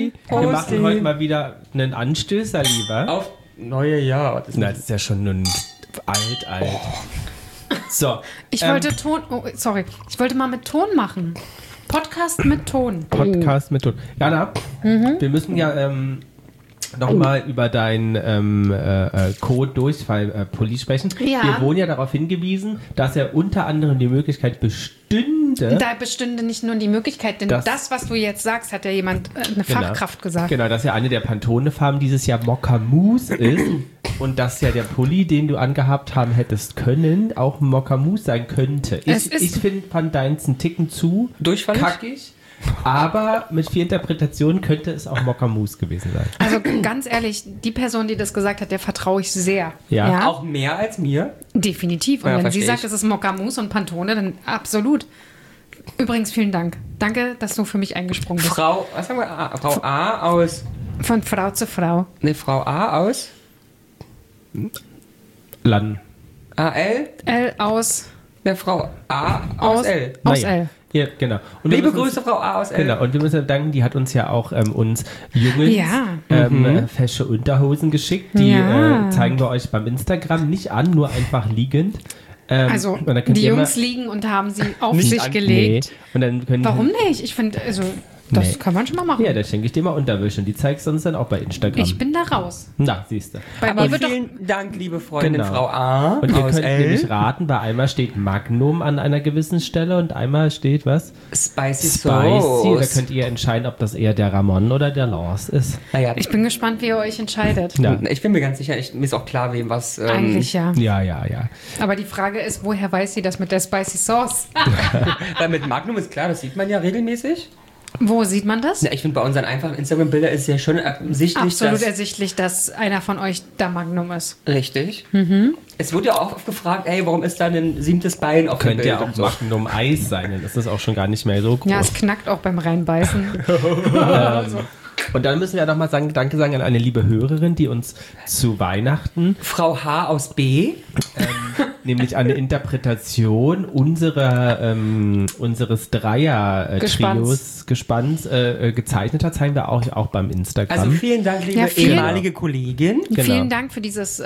Prosti. Wir machen heute mal wieder einen Anstößer, lieber. Auf neue Jahr. Das ist ja schon nun alt. So. Ich wollte Ich wollte mal mit Ton machen. Podcast mit Ton. Jana, wir müssen ja nochmal über deinen Code-Durchfall-Pulli sprechen. Ja. Wir wurden ja darauf hingewiesen, dass ja unter anderem die Möglichkeit bestünde. Da bestünde nicht nur die Möglichkeit, denn das, was du jetzt sagst, hat ja jemand, eine Fachkraft gesagt. Genau, dass ja eine der Pantone-Farben dieses Jahr Mokka-Mousse ist und dass ja der Pulli, den du angehabt haben hättest können, auch Mokka-Mousse sein könnte. Ich fand deins einen Ticken zu kackig. Aber mit 4 Interpretationen könnte es auch Mokka-Mousse gewesen sein. Also ganz ehrlich, die Person, die das gesagt hat, der vertraue ich sehr. Ja. Auch mehr als mir? Definitiv. Und Ja, wenn sie verstehe sagt, ich. es ist Mokka-Mousse und Pantone, dann absolut. Übrigens, vielen Dank. Danke, dass du für mich eingesprungen bist. Frau A aus... Von Frau zu Frau. Ne, Frau A aus... Lan. AL? L aus... Ne, Frau A aus L. Aus Naja. L. Ja, genau. Und Liebe wir müssen Grüße, Frau A aus L. Genau, und wir müssen danken, die hat uns ja auch uns Jungs Ja. fesche Unterhosen geschickt. Die Ja. zeigen wir euch beim Instagram nicht an, nur einfach liegend. Also, und dann könnt die ihr Jungs immer- liegen und haben sie auf Nicht sich an- gelegt. Nee. Und dann können Warum nicht? Ich finde, also, das Nee. kann man schon mal machen. Ja, da schenke ich dir mal Unterwäsche und die zeigst du uns dann auch bei Instagram. Ich bin da raus. Na, siehst du. Bei Aber mir wird doch vielen Dank, liebe Freundin Genau. Frau A Und ihr aus könnt L. nämlich raten, bei einmal steht Magnum an einer gewissen Stelle und einmal steht was? Spicy Spicy. Da Sauce. könnt ihr entscheiden, ob das eher der Ramon oder der Lars ist. Naja, Ich bin gespannt, wie ihr euch entscheidet. Ja, ich bin mir ganz sicher, mir ist auch klar, wem was... Eigentlich ja. ja. Aber die Frage ist, woher weiß sie das mit der Spicy Sauce? Weil mit Magnum ist klar, das sieht man ja regelmäßig. Wo sieht man das? Na, ich finde, bei unseren einfachen Instagram-Bildern ist ja schon ersichtlich, Absolut dass... ersichtlich, dass einer von euch der Magnum ist. Richtig. Es wurde ja auch oft gefragt, ey, warum ist da ein 7. Bein auf dem Könnte Bild ja auch und so. Magnum Eis sein, dann ist das auch schon gar nicht mehr so groß. Ja, es knackt auch beim Reinbeißen. Und dann müssen wir ja nochmal Danke sagen an eine liebe Hörerin, die uns zu Weihnachten Frau H aus B. nämlich eine Interpretation unseres Dreier-Trios Gespanns gezeichnet hat, zeigen wir auch beim Instagram. Also vielen Dank, liebe Ja, vielen- ehemalige Kollegin. Genau. Vielen Dank für dieses,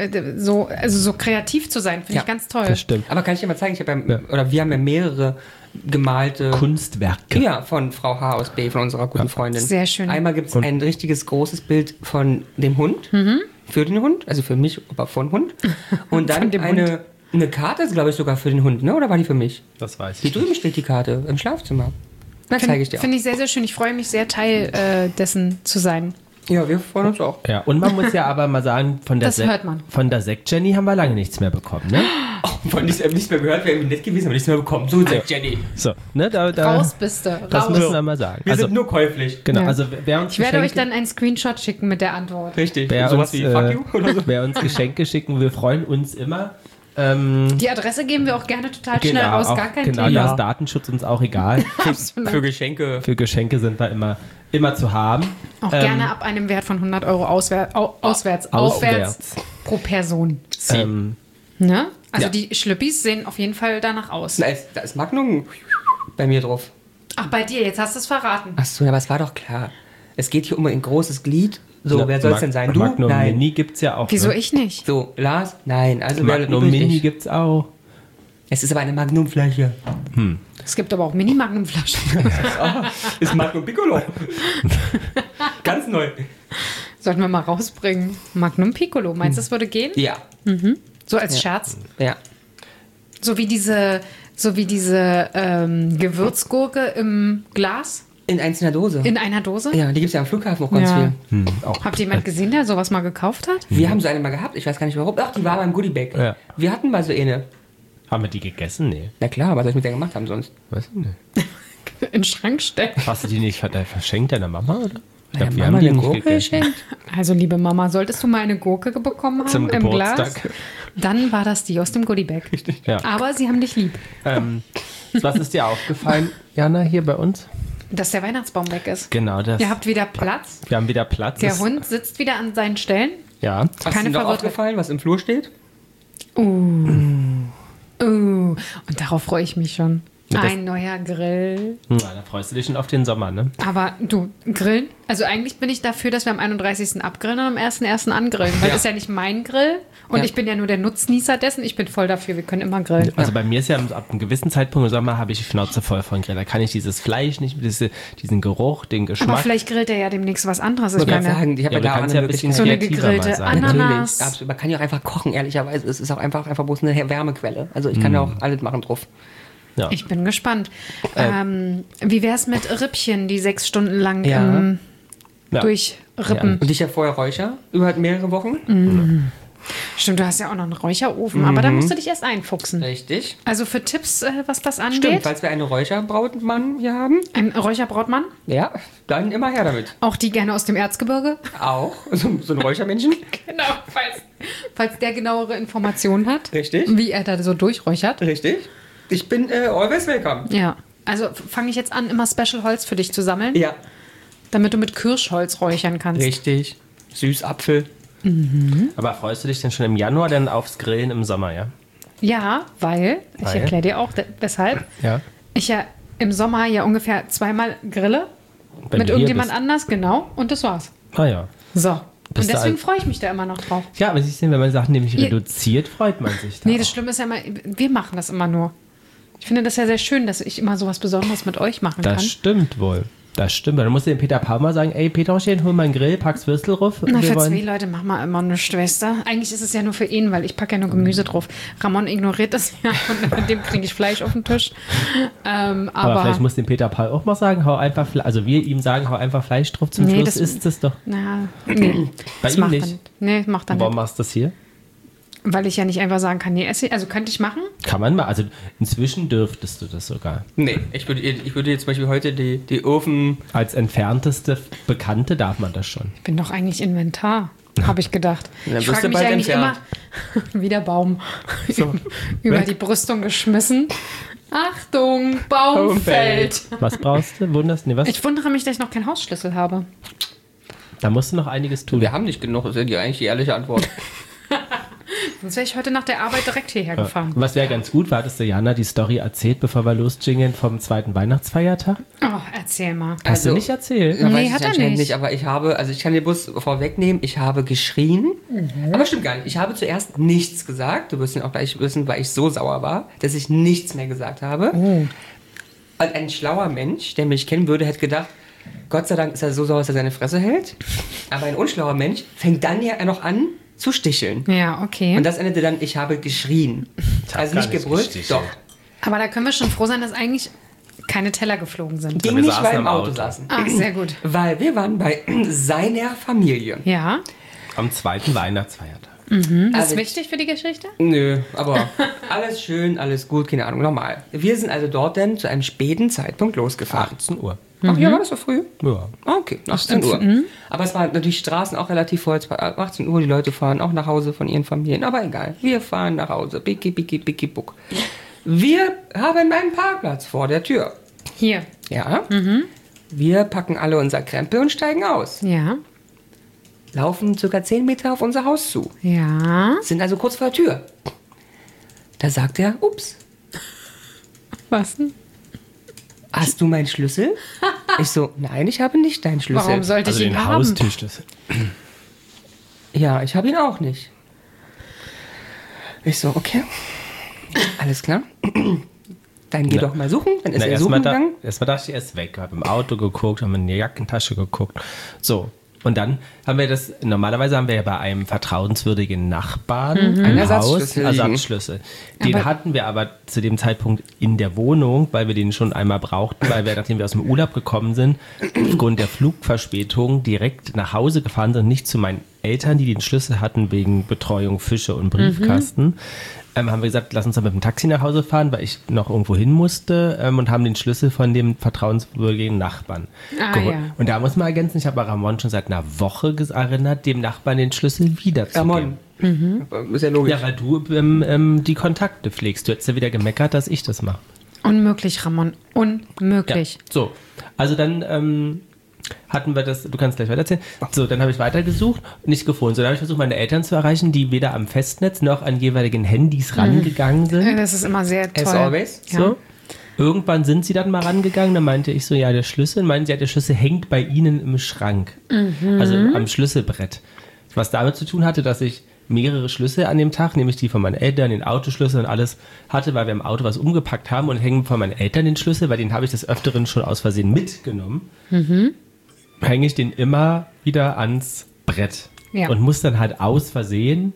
so kreativ zu sein. Finde Ja, ich ganz toll. Das stimmt. Aber kann ich dir mal zeigen, wir haben ja mehrere gemalte Kunstwerke. ja, von Frau H aus B, von unserer guten Freundin. Sehr schön. Einmal gibt es ein richtiges großes Bild von dem Hund, für den Hund, also für mich, aber von Hund. Und dann Von dem eine Karte, glaube ich, sogar für den Hund, ne? Oder war die für mich? Das weiß Hier drüben steht die Karte, im Schlafzimmer. Na, zeige ich dir auch. Finde ich sehr, sehr schön. Ich freue mich sehr, Teil dessen zu sein. Ja, wir freuen uns auch. Ja, und man muss ja aber mal sagen, von der Das hört man. Von der Sekt-Jenny haben wir lange nichts mehr bekommen, ne? Von nichts mehr gehört, wäre irgendwie nett gewesen, aber nichts mehr bekommen. So, Jenny. So, ne? Da, Raus bist du. das Raus. müssen wir mal sagen. Wir Also, sind nur käuflich. genau, Ja. also wer uns Ich werde euch Geschenke- dann einen Screenshot schicken mit der Antwort. Richtig. wer Sowas uns, wie Fuck you oder so. wer uns Geschenke schicken, wir freuen uns immer. Die Adresse geben wir auch gerne total schnell raus. auch, Gar kein genau, Thema. da ist Datenschutz uns auch egal. Für Geschenke. Für Geschenke sind wir immer zu haben. Auch gerne ab einem Wert von 100 Euro aufwärts pro Person. Ne? Also Ja. die Schlüppis sehen auf jeden Fall danach aus. Da ist Magnum bei mir drauf. Ach, bei dir, jetzt hast du es verraten. Achso, aber es war doch klar. Es geht hier um ein großes Glied. So, wer soll es denn sein? Du? Magnum Nein. Mini gibt's ja auch. Wieso ne? ich nicht? So, Lars? Nein. Also Magnum übrig Mini ich. gibt's auch. Es ist aber eine Magnumflasche. Es gibt aber auch Mini-Magnum-Flaschen. Ist Magnum Piccolo. Ganz neu. Sollten wir mal rausbringen. Magnum Piccolo. Meinst du, das würde gehen? Ja. So als Scherz? Ja. So wie diese Gewürzgurke im Glas? In einzelner Dose. In einer Dose? Ja, die gibt es ja am Flughafen auch ganz Ja. viel. Auch. Habt ihr jemand gesehen, der sowas mal gekauft hat? Wir haben so eine mal gehabt. Ich weiß gar nicht warum. Ach, die war beim Goodiebag. Ja. Wir hatten mal so eine. Haben wir die gegessen? Nee. Na klar, was soll ich mit der gemacht haben sonst? Weiß ich nicht. In den Schrank stellen. Hast du die nicht verschenkt deiner Mama, oder? Ich Naja, glaub, wir Mama haben die eine nicht Gurke gegessen. geschenkt. Also, liebe Mama, solltest du mal eine Gurke bekommen haben Zum im Glas, Geburtstag. dann war das die aus dem Goodiebag. Ja. Aber sie haben dich lieb, Was ist dir aufgefallen, Jana, hier bei uns? dass der Weihnachtsbaum weg ist. Genau das. Ihr habt wieder Platz. Wir haben wieder Platz. Der Es- Hund sitzt wieder an seinen Stellen. Ja. Hast Keine dir noch Verwirrtheit. aufgefallen, was im Flur steht? Und darauf freue ich mich schon. Ein neuer Grill. Na, da freust du dich schon auf den Sommer, ne? Aber du, grillen? Also eigentlich bin ich dafür, dass wir am 31. abgrillen und am 1.1. angrillen. Weil das ist ja nicht mein Grill und ich bin ja nur der Nutznießer dessen. Ich bin voll dafür, wir können immer grillen. Also bei mir ist ja ab einem gewissen Zeitpunkt im Sommer habe ich die Schnauze voll von Grill. Da kann ich dieses Fleisch nicht, diesen Geruch, den Geschmack. Aber vielleicht grillt er ja demnächst was anderes. Ich kann sagen, ich habe ja da ein bisschen so eine gegrillte Ananas. Natürlich, man kann ja auch einfach kochen, ehrlicherweise. Es ist auch einfach bloß eine Wärmequelle. Also ich kann ja auch alles machen drauf. Ja. Ich bin gespannt. Wie wär's mit Rippchen, die 6 Stunden lang durchrippen? Und ich ja vorher räucher, über mehrere Wochen. Mhm. Stimmt, du hast ja auch noch einen Räucherofen, aber da musst du dich erst einfuchsen. Richtig. Also für Tipps, was das angeht. Stimmt, falls wir einen Räucherbrautmann hier haben. Ein Räucherbrautmann? Ja, dann immer her damit. Auch die gerne aus dem Erzgebirge? Auch, so ein Räuchermännchen. Genau, falls der genauere Informationen hat. Richtig. Wie er da so durchräuchert. Richtig. Ich bin always welcome. Ja, also fange ich jetzt an, immer Special Holz für dich zu sammeln. Ja. Damit du mit Kirschholz räuchern kannst. Richtig. Süßapfel. Mhm. Aber freust du dich denn schon im Januar dann aufs Grillen im Sommer, ja? Ja, weil, ich erkläre dir auch, weshalb. Ja. Ich ja im Sommer ja ungefähr 2-mal grille. Wenn mit irgendjemand anders, genau. Und das war's. Ah ja. So. Und deswegen freue ich mich da immer noch drauf. Ja, aber siehst du, wenn man Sachen nämlich reduziert, freut man sich da. Nee, das Schlimme ist ja immer, wir machen das immer nur. Ich finde das ja sehr schön, dass ich immer so was Besonderes mit euch machen kann. Das stimmt wohl. Das stimmt. Dann musst du dem Peter Paul mal sagen, ey, Peterchen, hol mal einen Grill, pack's Würstel drauf. Na, für 2 Leute machen wir immer eine Schwester. Eigentlich ist es ja nur für ihn, weil ich packe ja nur Gemüse drauf. Ramon ignoriert das ja und mit dem kriege ich Fleisch auf den Tisch. Aber vielleicht muss dem Peter Paul auch mal sagen, hau einfach, also wir ihm sagen, hau einfach Fleisch drauf zum Schluss, ist das doch. Na, nee. Bei ihm nicht? Nee, macht er nicht. Warum machst du das hier? Weil ich ja nicht einfach sagen kann, nee, esse. Also könnte ich machen. Kann man mal. Also inzwischen dürftest du das sogar. Nee, ich würde jetzt zum Beispiel heute die Ofen... Als entfernteste Bekannte darf man das schon. Ich bin doch eigentlich Inventar, habe ich gedacht. Ja, ich frage mich eigentlich immer, wie der Baum, so, über die Brüstung geschmissen. Achtung, Baum fällt. Was brauchst du? Wunderst du? Nee, was? Ich wundere mich, dass ich noch keinen Hausschlüssel habe. Da musst du noch einiges tun. Wir haben nicht genug, das ist ja eigentlich die ehrliche Antwort. Sonst wäre ich heute nach der Arbeit direkt hierher gefahren. Was wäre ganz gut, war, dass der Jana die Story erzählt, bevor wir losjingeln vom 2. Weihnachtsfeiertag? Oh, erzähl mal. Hast du nicht erzählt? Nee, hat er nicht. Aber ich kann den Bus vorwegnehmen, ich habe geschrien. Aber stimmt gar nicht. Ich habe zuerst nichts gesagt. Du wirst ihn auch gleich wissen, weil ich so sauer war, dass ich nichts mehr gesagt habe. Und ein schlauer Mensch, der mich kennen würde, hätte gedacht, Gott sei Dank ist er so sauer, dass er seine Fresse hält. Aber ein unschlauer Mensch fängt dann ja noch an zu sticheln. Ja, okay. Und das endete dann, ich habe geschrien. Also nicht gebrüllt, doch. Aber da können wir schon froh sein, dass eigentlich keine Teller geflogen sind. Ging nicht, weil wir im Auto saßen. Ah, sehr gut. Weil wir waren bei seiner Familie. Ja. Am 2. Weihnachtsfeiertag. Mhm. Das ist wichtig für die Geschichte? Nö, aber alles schön, alles gut, keine Ahnung, normal. Wir sind also dort dann zu einem späten Zeitpunkt losgefahren. 18 Uhr. Ach ja, war das so früh? Ja. Okay, 18 Uhr. Aber es waren natürlich Straßen auch relativ voll. 18 Uhr, die Leute fahren auch nach Hause von ihren Familien. Aber egal, wir fahren nach Hause. Bicki, bicki, bicki, buck. Wir haben einen Parkplatz vor der Tür. Hier. Ja. Wir packen alle unser Krempel und steigen aus. Ja. Laufen ca. 10 Meter auf unser Haus zu. Ja. Sind also kurz vor der Tür. Da sagt er, ups. Was denn? Hast du meinen Schlüssel? Ich so, nein, ich habe nicht deinen Schlüssel. Warum sollte ich ihn den haben? Haustürschlüssel. Ja, ich habe ihn auch nicht. Ich so, okay. Alles klar. Dann geh doch mal suchen. Dann ist er suchen gegangen. Erstmal dachte ich, er ist weg. Habe im Auto geguckt, habe in die Jackentasche geguckt. So. Und dann haben wir normalerweise haben wir ja bei einem vertrauenswürdigen Nachbarn ein Ersatzschlüssel. Den hatten wir aber zu dem Zeitpunkt in der Wohnung, weil wir den schon einmal brauchten, weil wir, nachdem wir aus dem Urlaub gekommen sind, aufgrund der Flugverspätung direkt nach Hause gefahren sind, nicht zu meinen Eltern, die den Schlüssel hatten wegen Betreuung Fische und Briefkasten. Haben wir gesagt, lass uns dann mit dem Taxi nach Hause fahren, weil ich noch irgendwo hin musste und haben den Schlüssel von dem vertrauenswürdigen Nachbarn geholt. Ja. Und da muss man ergänzen, ich habe Ramon schon seit einer Woche erinnert, dem Nachbarn den Schlüssel wiederzugeben. Ist ja logisch. Ja, weil du die Kontakte pflegst. Du hättest ja wieder gemeckert, dass ich das mache. Unmöglich, Ramon. Unmöglich. Ja. So, also dann hatten wir das, du kannst gleich weiter erzählen. So, dann habe ich weitergesucht und nicht gefunden. So, dann habe ich versucht, meine Eltern zu erreichen, die weder am Festnetz noch an jeweiligen Handys rangegangen sind. Das ist immer sehr toll. As always. Ja. So. Irgendwann sind sie dann mal rangegangen, dann meinte ich so, ja, der Schlüssel. Meinen sie, ja, der Schlüssel hängt bei ihnen im Schrank. Also am Schlüsselbrett. Was damit zu tun hatte, dass ich mehrere Schlüssel an dem Tag, nämlich die von meinen Eltern, den Autoschlüssel und alles hatte, weil wir im Auto was umgepackt haben und hängen von meinen Eltern den Schlüssel, weil den habe ich des Öfteren schon aus Versehen mitgenommen. Hänge ich den immer wieder ans Brett. Ja. Und muss dann halt aus Versehen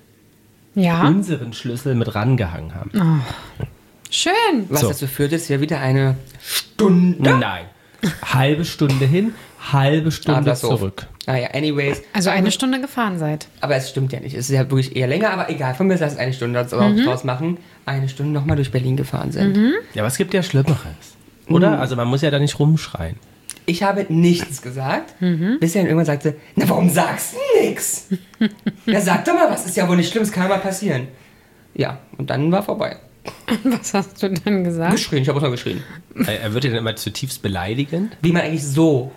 unseren Schlüssel mit rangehangen haben. Oh. Schön. Was dazu führt, ist ja wieder eine Stunde. Nein. Halbe Stunde hin, halbe Stunde zurück. Naja, anyways. Also eine Stunde gefahren seid. Aber es stimmt ja nicht. Es ist ja wirklich eher länger, aber egal. Von mir lass es eine Stunde draus machen. Eine Stunde nochmal durch Berlin gefahren sind. Ja, aber es gibt ja Schlimmeres. Oder? Also man muss ja da nicht rumschreien. Ich habe nichts gesagt, bis er dann irgendwann sagte, na warum sagst du nichts? Ja, sag doch mal, was ist ja wohl nicht schlimm, es kann mal passieren. Ja, und dann war vorbei. Was hast du dann gesagt? Geschrien, ich habe auch noch geschrien. Er wird ja dann immer zutiefst beleidigend. Wie man eigentlich so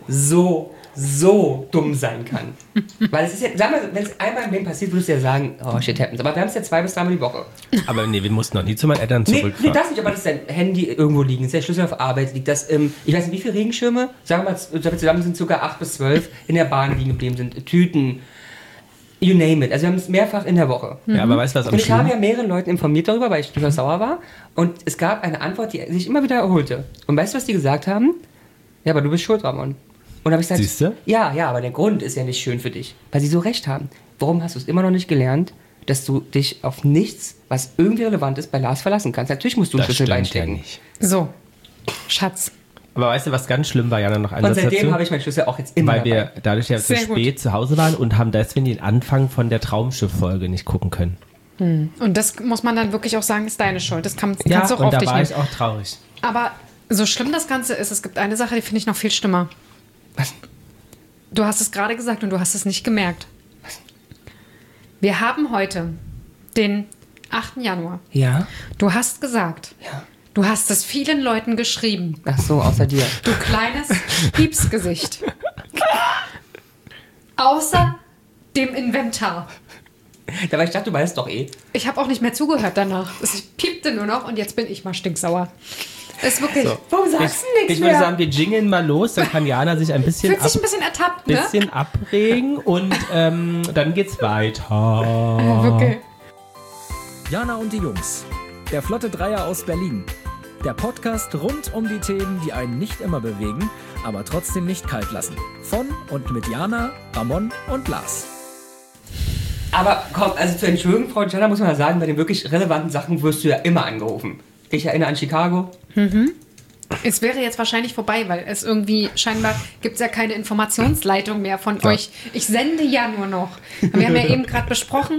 dumm sein kann. Weil es ist ja, sag mal, wenn es einmal im Leben passiert, würdest du ja sagen, oh shit happens. Aber wir haben es ja 2 bis 3 Mal die Woche. Aber nee, wir mussten noch nie zu meinen Eltern zurückfahren. Nee, das nicht, aber dass dein Handy irgendwo liegen, ist der Schlüssel auf Arbeit, liegt das ich weiß nicht, wie viele Regenschirme, sagen wir mal, wir zusammen sind sogar 8 bis 12 in der Bahn liegen geblieben sind, Tüten, you name it. Also wir haben es mehrfach in der Woche. Ja, aber weißt du, was am Und ich habe schlimmsten? ja mehreren Leuten informiert darüber, weil ich durchaus sauer war. Und es gab eine Antwort, die sich immer wieder erholte. Und weißt du, was die gesagt haben? Ja, aber du bist schuld, Ramon. Und da habe ich gesagt, Siehst du? ja, aber der Grund ist ja nicht schön für dich. Weil sie so recht haben. Warum hast du es immer noch nicht gelernt, dass du dich auf nichts, was irgendwie relevant ist, bei Lars verlassen kannst? Natürlich musst du einen Das Schlüssel stimmt ja reinstecken. nicht. So, Schatz. Aber weißt du, was ganz schlimm war, Jana, noch ein Und Satz seitdem dazu? habe ich meinen Schlüssel auch jetzt immer Weil wir dabei. dadurch ja zu Sehr gut. spät zu Hause waren und haben deswegen den Anfang von der Traumschiff-Folge nicht gucken können. Und das muss man dann wirklich auch sagen, ist deine Schuld. Das kannst Ja, du auch und auf da dich war nehmen. ich auch traurig. Aber so schlimm das Ganze ist, es gibt eine Sache, die finde ich noch viel schlimmer. Was? Du hast es gerade gesagt und du hast es nicht gemerkt. Wir haben heute den 8. Januar. Ja? Du hast gesagt, Ja. du hast es vielen Leuten geschrieben. Ach so, außer dir. Du kleines Piepsgesicht. Außer dem Inventar. Dabei ich dachte, du weißt doch eh. Ich habe auch nicht mehr zugehört danach. Es piepte nur noch und jetzt bin ich mal stinksauer. Ist wirklich. So. Warum sagst du nichts Ich würde mehr? sagen, wir jingeln mal los, dann kann Jana sich ein bisschen, Fühlt sich ein bisschen ertappt, ne? bisschen abregen und dann geht's weiter. Wirklich. Jana und die Jungs. Der Flotte Dreier aus Berlin. Der Podcast rund um die Themen, die einen nicht immer bewegen, aber trotzdem nicht kalt lassen. Von und mit Jana, Ramon und Lars. Aber komm, also zur Entschuldigung, Frau Jana, muss man ja sagen, bei den wirklich relevanten Sachen wirst du ja immer angerufen. Ich erinnere an Chicago. Es wäre jetzt wahrscheinlich vorbei, weil es irgendwie scheinbar gibt es ja keine Informationsleitung mehr von euch. Ich sende ja nur noch. Wir haben ja eben gerade besprochen.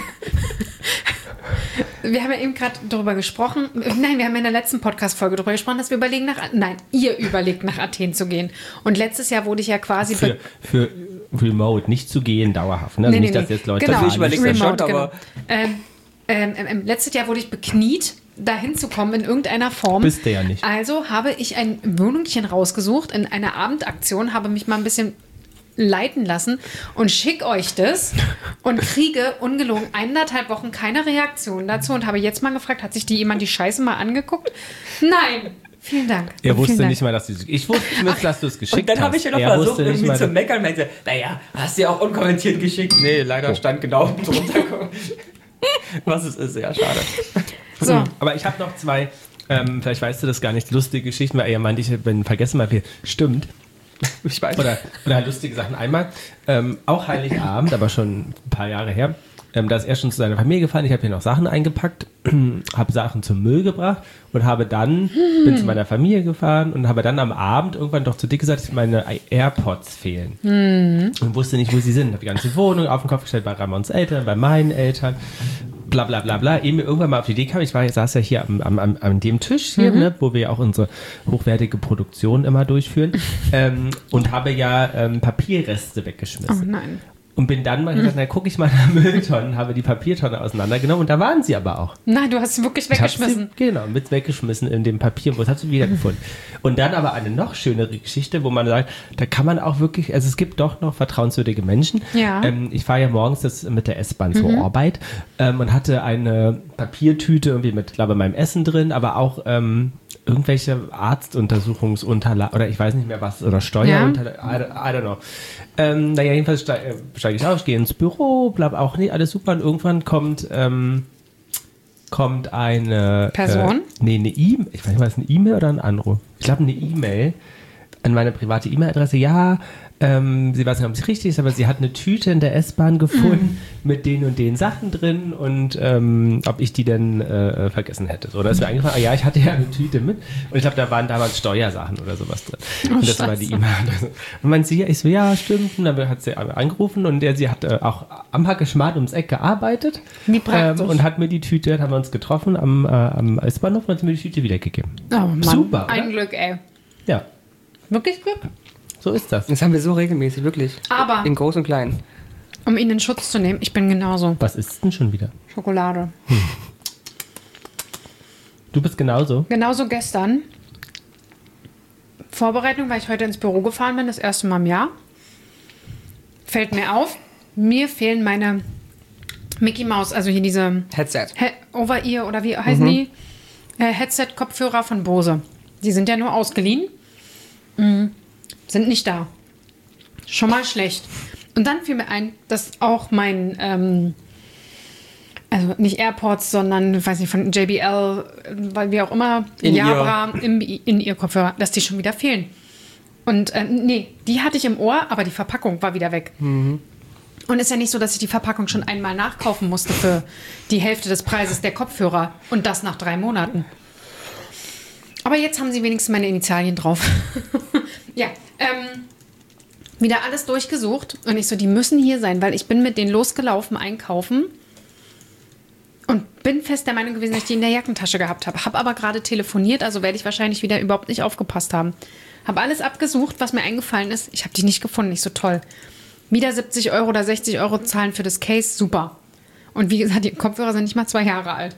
Wir haben ja eben gerade darüber gesprochen. Nein, wir haben in der letzten Podcast-Folge darüber gesprochen, dass wir überlegen, ihr überlegt, nach Athen zu gehen. Und letztes Jahr wurde ich ja quasi. Für Remote, nicht zu gehen dauerhaft. Ne? Also nicht, dass jetzt Leute genau. Also ich überlege das schon, Remote, aber- letztes Jahr wurde ich bekniet, dahin zu kommen in irgendeiner Form. Bist du ja nicht. Also habe ich ein Wohnungchen rausgesucht in einer Abendaktion, habe mich mal ein bisschen leiten lassen und schick euch das und kriege ungelogen 1,5 Wochen keine Reaktion dazu und habe jetzt mal gefragt, hat sich jemand die Scheiße mal angeguckt? Nein. Vielen Dank. Er wusste Vielen Dank. nicht mal, dass du ich wusste zumindest, dass du es geschickt hast. Und dann habe ich ja noch Er versucht, wusste nicht irgendwie mal, zu meckern und meinte, naja, hast du ja auch unkommentiert geschickt. Nee, leider stand genau drunter. Was es ist, ja, schade. So, Aber ich habe noch 2, vielleicht weißt du das gar nicht, lustige Geschichten, weil er meinte, ich bin vergessen mal viel. Stimmt. Ich weiß. Oder lustige Sachen. Einmal, auch Heiligabend, aber schon ein paar Jahre her, da ist er schon zu seiner Familie gefahren. Ich habe hier noch Sachen eingepackt, habe Sachen zum Müll gebracht und bin zu meiner Familie gefahren und habe dann am Abend irgendwann doch zu dick gesagt, dass meine AirPods fehlen. Und wusste nicht, wo sie sind. Habe die ganze Wohnung auf den Kopf gestellt, bei Ramons Eltern, bei meinen Eltern. Bla bla bla bla, ehe mir irgendwann mal auf die Idee kam, saß ja hier an dem Tisch hier, ne, wo wir ja auch unsere hochwertige Produktion immer durchführen und habe ja Papierreste oh weggeschmissen. nein. Und bin dann mal gesagt, na, gucke ich mal nach Mülltonnen, habe die Papiertonne auseinandergenommen und da waren sie aber auch. Nein, du hast sie wirklich weggeschmissen. Mit weggeschmissen in dem Papierbus, hast du wiedergefunden. Und dann aber eine noch schönere Geschichte, wo man sagt, da kann man auch wirklich, also es gibt doch noch vertrauenswürdige Menschen. Ja. Ich fahre ja morgens mit der S-Bahn zur Arbeit und hatte eine Papiertüte irgendwie mit, glaube ich, meinem Essen drin, aber auch irgendwelche Arztuntersuchungsunterlagen oder ich weiß nicht mehr was, oder Steuerunterlagen, I don't know. Naja, jedenfalls steige ich auf, gehe ins Büro, bleib auch nicht, alles super und irgendwann kommt eine Person? Eine E-Mail, ich weiß nicht, war das eine E-Mail oder ein Anruf? Ich glaube eine E-Mail an meine private E-Mail-Adresse, ja, sie weiß nicht, ob es richtig ist, aber sie hat eine Tüte in der S-Bahn gefunden mit den und den Sachen drin und ob ich die denn vergessen hätte. So, da ist mir eingefallen, ja, ich hatte ja eine Tüte mit und ich glaube, da waren damals Steuersachen oder sowas drin. Und das war die E-Mail. Und man sieht, ich so, ja, stimmt. Und dann hat sie angerufen und sie hat auch am Hackeschmart ums Eck gearbeitet. Wie praktisch. Und hat mir die Tüte, haben wir uns getroffen am S-Bahnhof und hat mir die Tüte wiedergegeben. Oh Mann, super, oder? ein Glück, ey. Ja, Wirklich Glück? so ist das. Das haben wir so regelmäßig, wirklich. Aber, In groß und klein. um ihn in Schutz zu nehmen, ich bin genauso. Was ist denn schon wieder? Schokolade. Du bist genauso? Genauso gestern. Vorbereitung, weil ich heute ins Büro gefahren bin, das erste Mal im Jahr. Fällt mir auf, mir fehlen meine Mickey Mouse, also hier diese Headset. Over-Ear oder wie heißen die? Headset-Kopfhörer von Bose. Die sind ja nur ausgeliehen. Sind nicht da. Schon mal schlecht. Und dann fiel mir ein, dass auch mein, also nicht AirPods, sondern, weiß nicht, von JBL, weil wie auch immer, Jabra, In-Ear-Kopfhörer, dass die schon wieder fehlen. Und nee, die hatte ich im Ohr, aber die Verpackung war wieder weg. Und ist ja nicht so, dass ich die Verpackung schon einmal nachkaufen musste für die Hälfte des Preises der Kopfhörer und das nach 3 Monaten. Aber jetzt haben sie wenigstens meine Initialien drauf. Ja, wieder alles durchgesucht und ich so, die müssen hier sein, weil ich bin mit denen losgelaufen einkaufen und bin fest der Meinung gewesen, dass ich die in der Jackentasche gehabt habe. Habe aber gerade telefoniert, also werde ich wahrscheinlich wieder überhaupt nicht aufgepasst haben. Habe alles abgesucht, was mir eingefallen ist. Ich habe die nicht gefunden, nicht so toll. Wieder 70 Euro oder 60 Euro zahlen für das Case, super. Und wie gesagt, die Kopfhörer sind nicht mal 2 Jahre alt.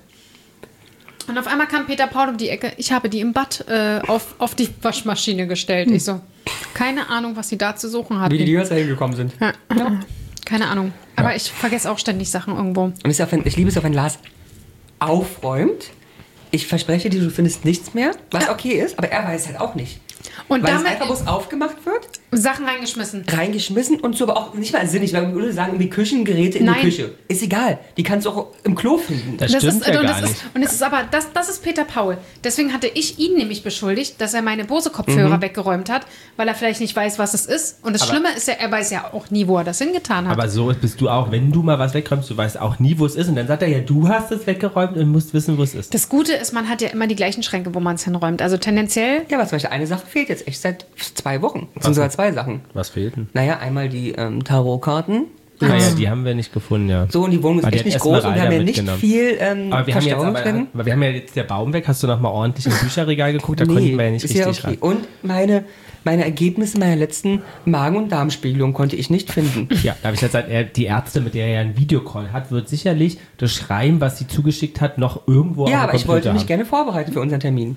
Und auf einmal kam Peter Paul um die Ecke. Ich habe die im Bad auf die Waschmaschine gestellt. Ich so, keine Ahnung, was sie da zu suchen hatten. Wie die jetzt da hingekommen sind. Ja. Keine Ahnung. Aber ich vergesse auch ständig Sachen irgendwo. Und ich liebe es auch, wenn Lars aufräumt. Ich verspreche dir, du findest nichts mehr, was okay ist, aber er weiß halt auch nicht. Und weil es damit einfach bloß aufgemacht wird, Sachen reingeschmissen. Und so aber auch nicht mal sinnig, weil man würde sagen, irgendwie Küchengeräte in die Küche. Ist egal, die kannst du auch im Klo finden. Das stimmt ja gar nicht. Und es ist aber, das ist Peter Paul. Deswegen hatte ich ihn nämlich beschuldigt, dass er meine Bose-Kopfhörer weggeräumt hat, weil er vielleicht nicht weiß, was es ist. Und das Schlimme ist ja, er weiß ja auch nie, wo er das hingetan hat. Aber so bist du auch, wenn du mal was wegräumst, du weißt auch nie, wo es ist. Und dann sagt er ja, du hast es weggeräumt und musst wissen, wo es ist. Das Gute ist, man hat ja immer die gleichen Schränke, wo man es hinräumt. Also tendenziell... Ja, aber zum Beispiel eine Sache fehlt jetzt echt seit 2 Wochen. Das sind sogar 2 Sachen. Was fehlt denn? Naja, einmal die Tarotkarten. Naja, die haben wir nicht gefunden, ja. So, und die Wohnung ist echt nicht groß und wir haben ja nicht viel aber wir haben ja jetzt der Baum weg. Hast du noch mal ordentlich im Bücherregal geguckt? Da konnten wir ja nicht richtig ran. Und meine Ergebnisse meiner letzten Magen- und Darmspiegelung konnte ich nicht finden. Ja, da habe ich gesagt, die Ärzte, mit der er ja einen Videocall hat, wird sicherlich das Schreiben, was sie zugeschickt hat, noch irgendwo auf dem Ja, aber ich Computer wollte mich haben. gerne vorbereiten für unseren Termin.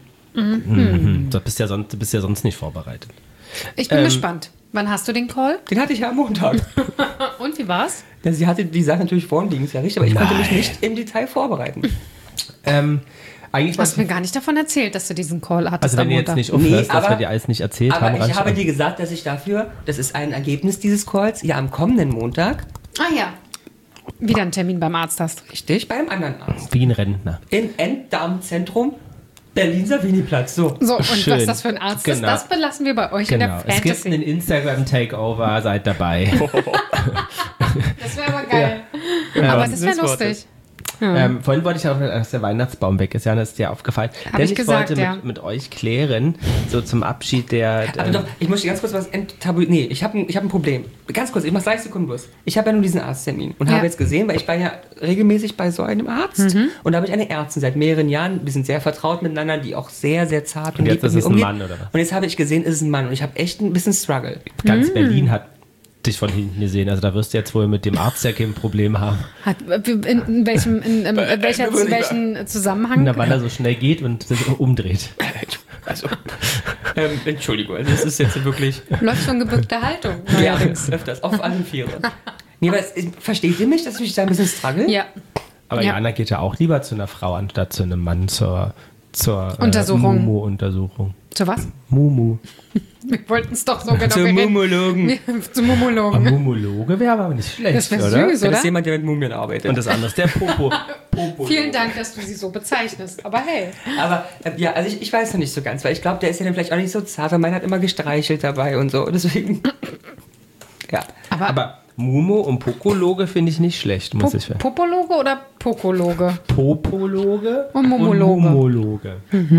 Du bist ja sonst nicht vorbereitet. Ich bin gespannt. Wann hast du den Call? Den hatte ich ja am Montag. Und wie war's? Ja, sie hatte die Sache natürlich vor liegen, ist ja richtig, aber ich konnte mich nicht im Detail vorbereiten. Eigentlich Du hast mir gar nicht davon erzählt, dass du diesen Call hattest. also wenn am du jetzt Montag. nicht aufhörst, dass aber- wir dir alles nicht erzählt haben. Aber ich reicht habe auch. dir gesagt, dass ich dafür, das ist ein Ergebnis dieses Calls, ja am kommenden Montag, Ah ja. Wieder einen Termin beim Arzt hast. richtig, bei einem anderen Arzt. Wie ein Rentner. Im Enddarmzentrum Berlin-Savini-Platz. So. So, und Schön. was das für ein Arzt ist, Genau. das belassen wir bei euch in Genau. der Es gibt Fantasy. einen Instagram-Takeover, seid dabei. Das wäre aber geil. Aber das wäre lustig. Vorhin wollte ich auch, dass der Weihnachtsbaum weg ist. Ja, das ist dir aufgefallen. Hab Denn ich ich gesagt, wollte ja. mit euch klären, so zum Abschied der... Aber doch, ich möchte ganz kurz was Nee, ich hab ein Problem. Ganz kurz, ich mach 30 Sekunden bloß. Ich habe ja nur diesen Arzttermin und Ja. habe jetzt gesehen, weil ich war ja regelmäßig bei so einem Arzt und da habe ich eine Ärztin seit mehreren Jahren, wir sind sehr vertraut miteinander, die auch sehr, sehr zart und jetzt lieb ist mit es mir ein umgeht. Mann, oder was? Und jetzt habe ich gesehen, es ist ein Mann und ich habe echt ein bisschen Struggle. Ganz Berlin hat dich von hinten gesehen. Also da wirst du jetzt wohl mit dem Arzt ja kein Problem haben. In welchen Zusammenhang? Na, weil er so schnell geht und sich umdreht. Also, Entschuldigung, also das ist jetzt wirklich... Läuft schon gebückte Haltung. Ja, öfters, auf allen Vieren. Nee, aber versteht ihr mich, dass ich mich da ein bisschen struggle? Ja. Aber Jana geht ja auch lieber zu einer Frau, anstatt zu einem Mann zur Untersuchung. Mumu-Untersuchung. Zu was? Mumu. Wir wollten es doch so genau Zum Mumologen. Zum Mumologen. Mumologe wäre aber nicht schlecht, Das wäre oder? süß, Das oder? ist jemand, der mit Mumien arbeitet. Und das andere ist der Popo. Vielen Dank, dass du sie so bezeichnest. Aber hey. Aber ja, also ich weiß noch nicht so ganz, weil ich glaube, der ist ja dann vielleicht auch nicht so zart, weil meiner hat immer gestreichelt dabei und so. Deswegen. Ja. Aber Mumu und Pokologe finde ich nicht schlecht, muss ich sagen. Popologe oder Pokologe? Popologe Und Mumologe. Und Mumologe.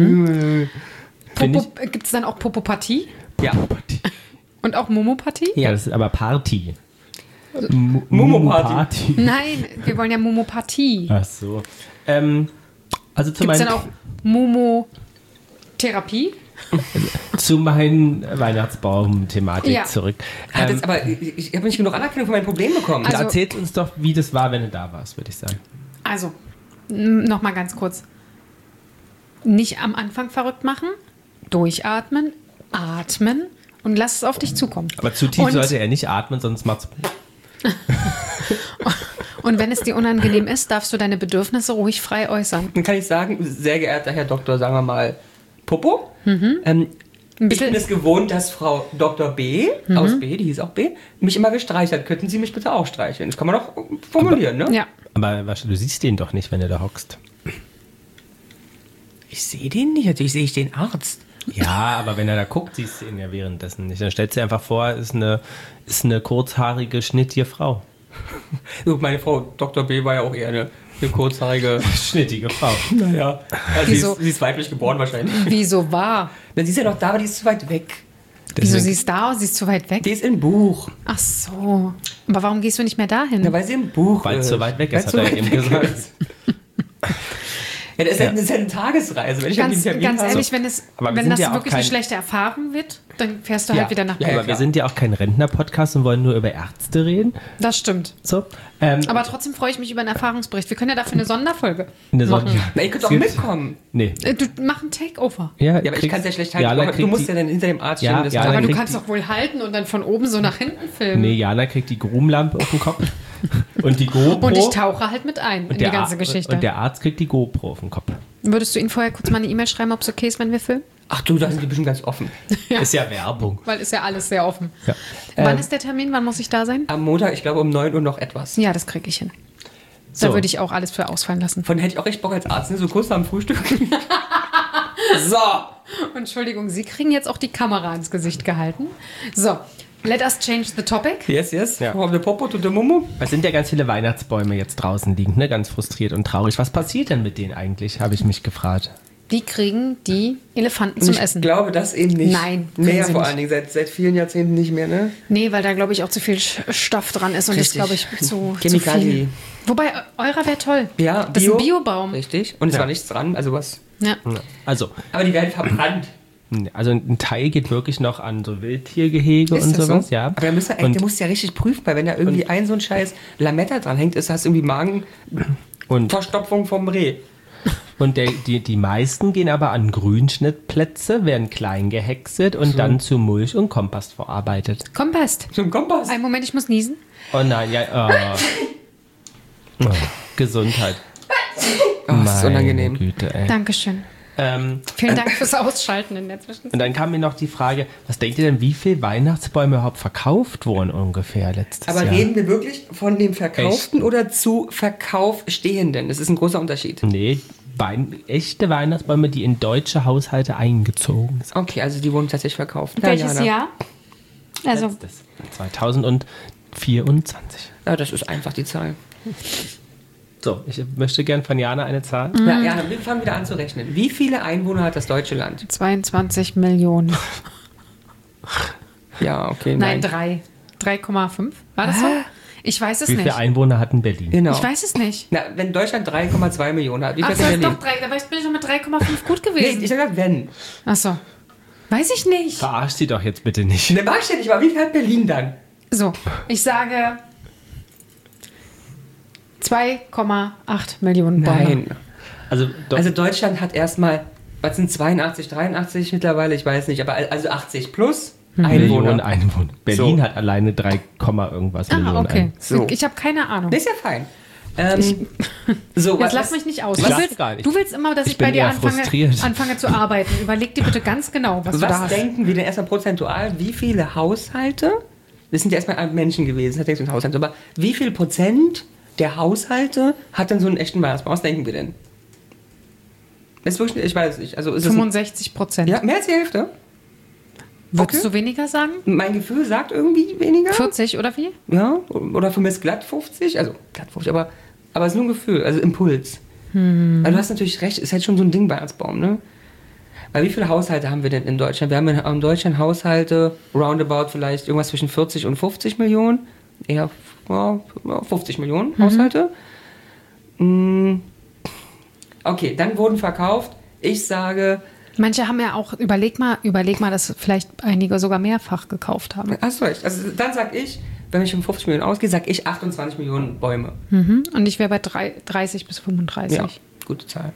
Gibt es dann auch Popopathie? Ja. Und auch Momopathie? Ja, das ist aber Party. Mumu-Party. Nein, wir wollen ja Momopathie. Ach so. Also Gibt es dann auch Momotherapie? zu meinen Weihnachtsbaum-Thematik zurück. Aber ich habe nicht genug Anerkennung für mein Problem bekommen. Also- Erzählt uns doch, wie das war, wenn du da warst, würde ich sagen. Also, nochmal ganz kurz. Nicht am Anfang verrückt machen, durchatmen, atmen und lass es auf dich zukommen. Aber zu tief Und- sollte er nicht atmen, sonst macht's... Und wenn es dir unangenehm ist, darfst du deine Bedürfnisse ruhig frei äußern. Dann kann ich sagen, sehr geehrter Herr Doktor, sagen wir mal, Popo, ich bin es gewohnt, dass Frau Dr. B, aus B, die hieß auch B, mich immer gestreichelt hat. Könnten Sie mich bitte auch streicheln? Das kann man doch formulieren, ne? Ja. Aber du siehst den doch nicht, wenn du da hockst. Ich sehe den nicht, natürlich sehe ich den Arzt. Ja, aber wenn er da guckt, siehst du ihn ja währenddessen nicht. Dann stellst du dir einfach vor, ist eine kurzhaarige, schnittige Frau. So, meine Frau Dr. B war ja auch eher eine kurzhaarige... Schnittige Frau. Naja, also Wieso? sie ist weiblich geboren wahrscheinlich. Wieso war? Na, sie ist ja noch da, aber die ist zu weit weg. Wieso sie ist da und sie ist zu weit weg? Die ist im Buch. Ach so. Aber warum gehst du nicht mehr dahin? Na, weil sie im Buch Weil es ist. so weit weg Weil ist, es hat er so eben weit weg gesagt. ist. Ja, das ist ja eine Tagesreise. Wenn ich Ganz, Termin ganz habe- ehrlich, Aber wir wenn sind das ja auch wirklich kein- eine schlechte Erfahrung wird, dann fährst du Ja. halt wieder nach Ja, Hause. Aber wir sind ja auch kein Rentner-Podcast und wollen nur über Ärzte reden. Das stimmt. So. Aber trotzdem freue ich mich über einen Erfahrungsbericht. Wir können ja dafür eine Sonderfolge eine machen. Na, ihr könnt doch mitkommen. Nee. Du mach ein Takeover. Ja, aber ich kann es ja schlecht halten. Jana Aber du kriegt musst die- ja dann hinter dem Arzt Ja, stehen. Das ja, war- Aber du kriegt kannst doch wohl halten und dann von oben so nach hinten filmen. Nee, Jana kriegt die Grubenlampe auf den Kopf und die GoPro. Und ich tauche halt mit ein in die ganze Geschichte. Und der Arzt kriegt die GoPro auf den Kopf. Würdest du ihn vorher kurz mal eine E-Mail schreiben, ob es okay ist, wenn wir filmen? Ach du, da sind die bestimmt ganz offen. Ist ja Werbung. Weil ist ja alles sehr offen. Ja. Wann ist der Termin? Wann muss ich da sein? Am Montag, ich glaube um 9 Uhr noch etwas. Ja, das kriege ich hin. So. Da würde ich auch alles für ausfallen lassen. Von hätte ich auch recht Bock als Arzt, ne? So kurz nach dem Frühstück. So. Entschuldigung, Sie kriegen jetzt auch die Kamera ins Gesicht gehalten. So, let us change the topic. Yes, yes. Ja. From the Popo to the Mumu. Es sind ja ganz viele Weihnachtsbäume jetzt draußen liegen, ne? Ganz frustriert und traurig. Was passiert denn mit denen eigentlich, habe ich mich gefragt. Die kriegen die Elefanten zum Ich Essen. glaube das eben nicht. Nein, kriegen Mehr sie vor nicht. allen Dingen. Seit vielen Jahrzehnten nicht mehr, ne? Nee, weil da, glaube ich, auch zu viel Stoff dran ist und das, Richtig. glaube ich, zu Chemikali. viel. Wobei, eurer wäre toll. Ja, Das ist ein Biobaum. Richtig. Und es Ja. war nichts dran, also was. Ja. Also, Aber die werden verbrannt. ein Teil geht wirklich noch an so Wildtiergehege Ist und das sowas, so? ja. Aber der muss ja richtig prüfen, weil wenn da irgendwie ein so ein scheiß Lametta dran hängt, ist das irgendwie Magenverstopfung Und, vom Reh. und die meisten gehen aber an Grünschnittplätze, werden klein gehäckselt und dann zu Mulch und Kompost verarbeitet. Kompost. Zum Kompass. Einen Moment, ich muss niesen. Oh nein, ja. Oh. Gesundheit. Oh, das ist unangenehm. Meine Güte, ey. Dankeschön. Vielen Dank fürs Ausschalten in der Zwischenzeit. Und dann kam mir noch die Frage, was denkt ihr denn, wie viele Weihnachtsbäume überhaupt verkauft wurden ungefähr letztes Aber Jahr? reden wir wirklich von dem Verkauften oder zu Verkauf stehenden? Das ist ein großer Unterschied. Nee, echte Weihnachtsbäume, die in deutsche Haushalte eingezogen sind. Okay, also die wurden tatsächlich verkauft. Welches Jana. Jahr? Also, Letztes, 2024. Ja, das ist einfach die Zahl. So, ich möchte gern von Jana eine Zahl. Ja, Jana, wir fangen wieder an zu rechnen. Wie viele Einwohner hat das deutsche Land? 22 Millionen. Ja, okay, Nein, nein. 3,5. War das so? Ich weiß es Wie viele nicht. Einwohner hat denn Berlin? Genau. Ich weiß es nicht. Na, wenn Deutschland 3,2 Millionen hat, wie Ach, viel so, hat ist Berlin? doch 3. Da bin ich doch mit 3,5 gut Nee, gewesen. ich hab gesagt, wenn. Ach so. Weiß ich nicht. Verarsch sie doch jetzt bitte nicht. Ne, mach ich ja nicht, aber wie viel hat Berlin dann? So, ich sage 2,8 Millionen Bäume. Nein. Also Deutschland hat erstmal, was sind 82, 83 mittlerweile? Ich weiß nicht, aber also 80 plus Millionen Einwohner. Berlin hat alleine 3, irgendwas Millionen. Okay. So. Ich habe keine Ahnung. Das ist ja fein. Jetzt lass mich nicht aus. Du willst immer, dass ich bei dir anfange zu arbeiten. Überleg dir bitte ganz genau, was du da hast. Was denken wir denn erstmal prozentual? Wie viele Haushalte, das sind ja erstmal Menschen gewesen, das denkst du Haushalt, aber wie viel Prozent der Haushalte hat denn so einen echten Weihnachtsbaum? Was denken wir denn? Ist wirklich, ich weiß es nicht. Also ist 65%. Ja, mehr als die Hälfte. Würdest du weniger sagen? Mein Gefühl sagt irgendwie weniger. 40 oder wie? Ja, oder für mich glatt 50. Also glatt 50, aber es ist nur ein Gefühl, also Impuls. Weil du hast natürlich recht, ist halt schon so ein Ding Weihnachtsbaum, ne? Weil wie viele Haushalte haben wir denn in Deutschland? Wir haben in Deutschland Haushalte roundabout vielleicht irgendwas zwischen 40 und 50 Millionen. Eher 50 Millionen Haushalte. Okay, dann wurden verkauft. Ich sage... Manche haben ja auch, überleg mal, dass vielleicht einige sogar mehrfach gekauft haben. Hast du recht. Also dann sag ich, wenn ich um 50 Millionen ausgehe, sag ich 28 Millionen Bäume. Und ich wäre bei 30 bis 35. Ja, gute Zahl.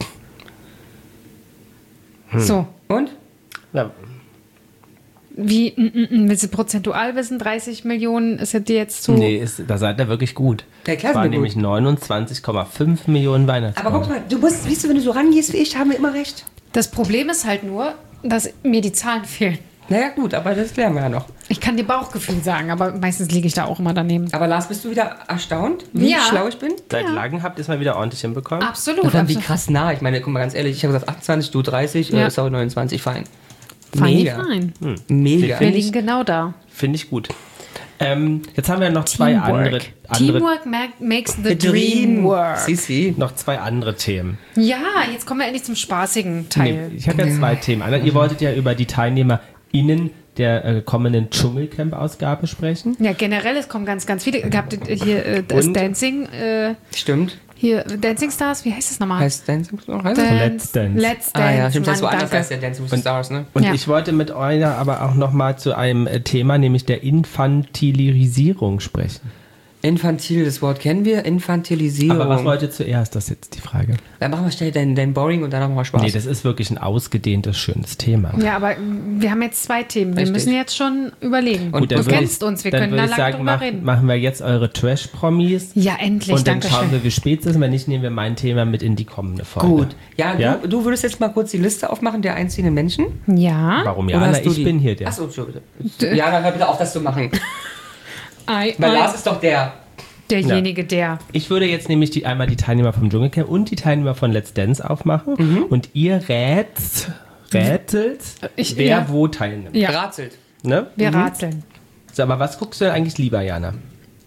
So. Und? Ja. Wie, willst du prozentual wissen, 30 Millionen ist ja dir jetzt zu... Nee, da seid ihr wirklich gut. Ja, klar, es waren nämlich 29,5 Millionen Weihnachtsbäume. Aber guck mal, siehst du, wenn du so rangehst wie ich, haben wir immer recht. Das Problem ist halt nur, dass mir die Zahlen fehlen. Naja gut, aber das lernen wir ja noch. Ich kann dir Bauchgefühl sagen, aber meistens liege ich da auch immer daneben. Aber Lars, bist du wieder erstaunt, wie schlau ich bin? Seit langem habt ihr es mal wieder ordentlich hinbekommen. Absolut. Davon, wie krass nah. Ich meine, guck mal ganz ehrlich, ich habe gesagt 28, du 30, ist auch 29, fein. Fein. Mega. Wir liegen genau da. Finde ich gut. Jetzt haben wir noch zwei andere Teamwork makes the dream work. Sisi. noch zwei andere Themen. Ja, jetzt kommen wir endlich zum spaßigen Teil. Nee, ich habe ja zwei Themen. Ihr wolltet ja über die TeilnehmerInnen der kommenden Dschungelcamp-Ausgabe sprechen. Ja, generell, es kommen ganz, ganz viele. Gehabt hier das Dancing. Stimmt. Hier, Dancing Stars, wie heißt das nochmal? Heißt Dancing Stars? Let's Dance. Let's Dance. Ah ja, stimmt. Das Mann, woanders danke. heißt der Dancing Stars, ne? Und Ja. ich wollte mit euch aber auch nochmal zu einem Thema, nämlich der Infantilisierung sprechen. Infantil, das Wort kennen wir. Infantilisierung. Aber was wollt ihr zuerst? Das ist jetzt die Frage. Dann machen wir schnell dein Boring und dann haben wir Spaß. Nee, das ist wirklich ein ausgedehntes, schönes Thema. Ja, aber wir haben jetzt zwei Themen. Wir Richtig. müssen jetzt schon überlegen. Und du kennst uns, wir können da würde ich lange sagen, drüber reden. machen wir jetzt eure Trash-Promis. Ja, endlich, Und dann danke schauen schön. wir, wie spät es ist. Wenn nicht, nehmen wir mein Thema mit in die kommende Folge. Gut. Ja, Ja? Du würdest jetzt mal kurz die Liste aufmachen der einzelnen Menschen? Ja. Warum Oder ja? hast du Ich die? bin hier der. Achso, bitte. Ja, dann hör bitte auf, das zu machen. Weil Lars Lars ist doch der. derjenige, der. Ich würde jetzt nämlich einmal die Teilnehmer vom Dschungelcamp und die Teilnehmer von Let's Dance aufmachen. Und ihr rätselt, wer ja. wo teilnimmt. Ja, Ratzelt. Ne? wir ratseln. So, aber was guckst du denn eigentlich lieber, Jana?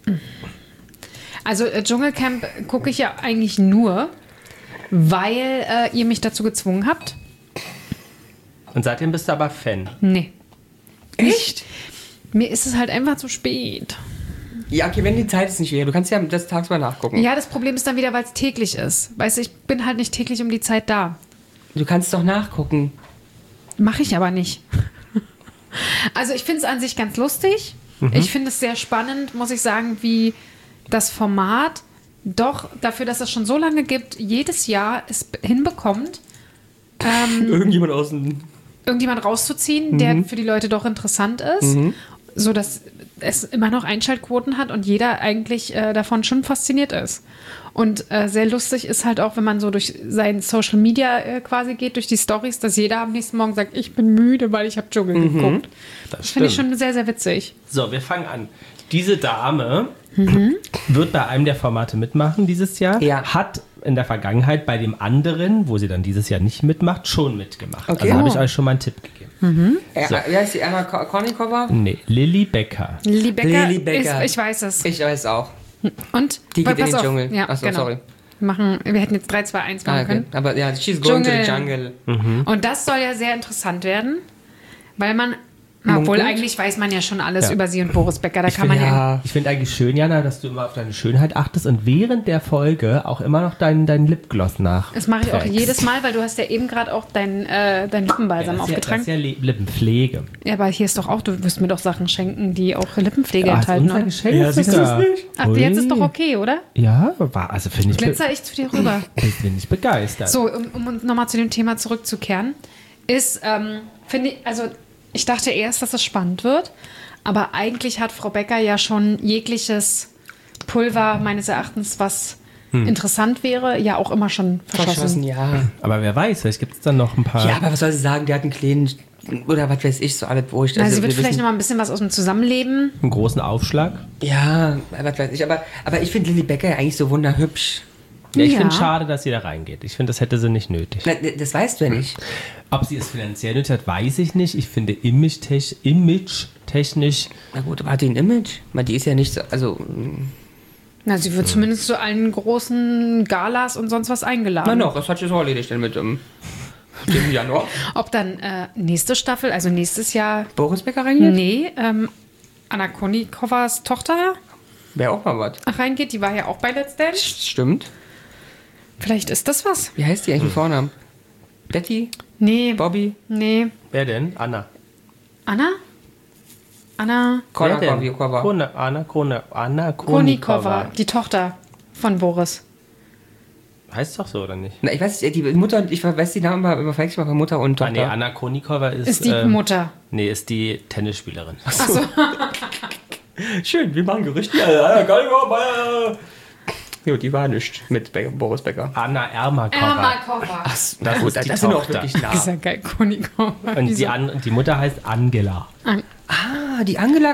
Also Dschungelcamp gucke ich ja eigentlich nur, weil ihr mich dazu gezwungen habt. Und seitdem bist du aber Fan. Nee. Echt? Mir ist es halt einfach zu spät. Ja, okay, wenn die Zeit ist nicht wäre, du kannst ja das tagsüber nachgucken. Ja, das Problem ist dann wieder, weil es täglich ist. Weißt du, ich bin halt nicht täglich um die Zeit da. Du kannst doch nachgucken. Mache ich aber nicht. Also ich finde es an sich ganz lustig. Ich finde es sehr spannend, muss ich sagen, wie das Format doch dafür, dass es schon so lange gibt, jedes Jahr es hinbekommt, Irgendjemand außen. irgendjemand rauszuziehen, der für die Leute doch interessant ist, so dass es immer noch Einschaltquoten hat und jeder eigentlich davon schon fasziniert ist. Und sehr lustig ist halt auch, wenn man so durch sein Social Media quasi geht, durch die Stories, dass jeder am nächsten Morgen sagt, ich bin müde, weil ich habe Dschungel geguckt. Das finde ich schon sehr, sehr witzig. So, wir fangen an. Diese Dame wird bei einem der Formate mitmachen dieses Jahr. Ja. Hat in der Vergangenheit bei dem anderen, wo sie dann dieses Jahr nicht mitmacht, schon mitgemacht. Okay. Also habe ich Oh. euch schon mal einen Tipp gegeben. Wie heißt die Anna Kornikova? Nee, Lilly Becker. Lilly Becker, Lilly Becker. ich weiß es. Ich weiß auch. Und? Die geht in Pass den auf. Dschungel. Ja, Achso, genau. sorry. Wir hätten jetzt 3, 2, 1 machen Okay. können. Aber ja, she's going to the Dschungel. jungle. Und das soll ja sehr interessant werden, weil man Obwohl, eigentlich weiß man ja schon alles über sie und Boris Becker. Da kann man ja. Ich finde eigentlich schön, Jana, dass du immer auf deine Schönheit achtest und während der Folge auch immer noch deinen Lipgloss nach. Das mache ich auch jedes Mal, weil du hast ja eben gerade auch dein Lippenbalsam aufgetragen. Das ist ja Lippenpflege. Ja, aber hier ist doch auch, du wirst mir doch Sachen schenken, die auch Lippenpflege enthalten, oder? Geschenk, ja, siehst du es nicht? Ach, jetzt ist doch okay, oder? Ja, also finde ich... Glitzer ich zu dir rüber. Bin ich begeistert. So, um nochmal zu dem Thema zurückzukehren, ist, finde ich, also ich dachte erst, dass es spannend wird, aber eigentlich hat Frau Becker ja schon jegliches Pulver meines Erachtens, was interessant wäre, ja auch immer schon verschossen. Ja. Aber wer weiß, vielleicht gibt es dann noch ein paar... Ja, aber was soll sie sagen, der hat einen kleinen, oder was weiß ich, so alles wurscht. Also sie wird vielleicht noch mal ein bisschen was aus dem Zusammenleben. Einen großen Aufschlag. Ja, was weiß ich, aber ich finde Lilly Becker ja eigentlich so wunderhübsch. Ja, ich finde es schade, dass sie da reingeht. Ich finde, das hätte sie nicht nötig. Na, das weißt du ja nicht. Ob sie es finanziell nötig hat, weiß ich nicht. Ich finde image-technisch... Na gut, aber hat die ein Image? Die ist ja nicht so, also... Na, sie wird zumindest zu allen großen Galas und sonst was eingeladen. Na noch, das hat sie so erledigt dann mit dem Januar. Ob dann nächste Staffel, also nächstes Jahr... Boris Becker reingeht? Nee, Anna Konikowas Tochter Wäre auch mal was. reingeht. Die war ja auch bei Let's Dance. Stimmt. Vielleicht ist das was. Wie heißt die eigentlich mit Vornamen? Betty? Nee. Bobby? Nee. Wer denn? Anna. Anna? Anna Konikova. Die Tochter von Boris. Heißt doch so, oder nicht? Na, ich weiß nicht, die Mutter, ich weiß die Namen immer verwechselt von Mutter und Tochter. Nee, Anna Konikova Ist die Mutter. Nee, ist die Tennisspielerin. Ach so. Schön, wir machen Gerüchte. Jo, die war nicht mit Boris Becker. Anna Ermakova. Ermakova. Ach, na gut, das sind auch wirklich nah. Das ist ja geil, Konikova. Und die Mutter heißt Angela. Die Angela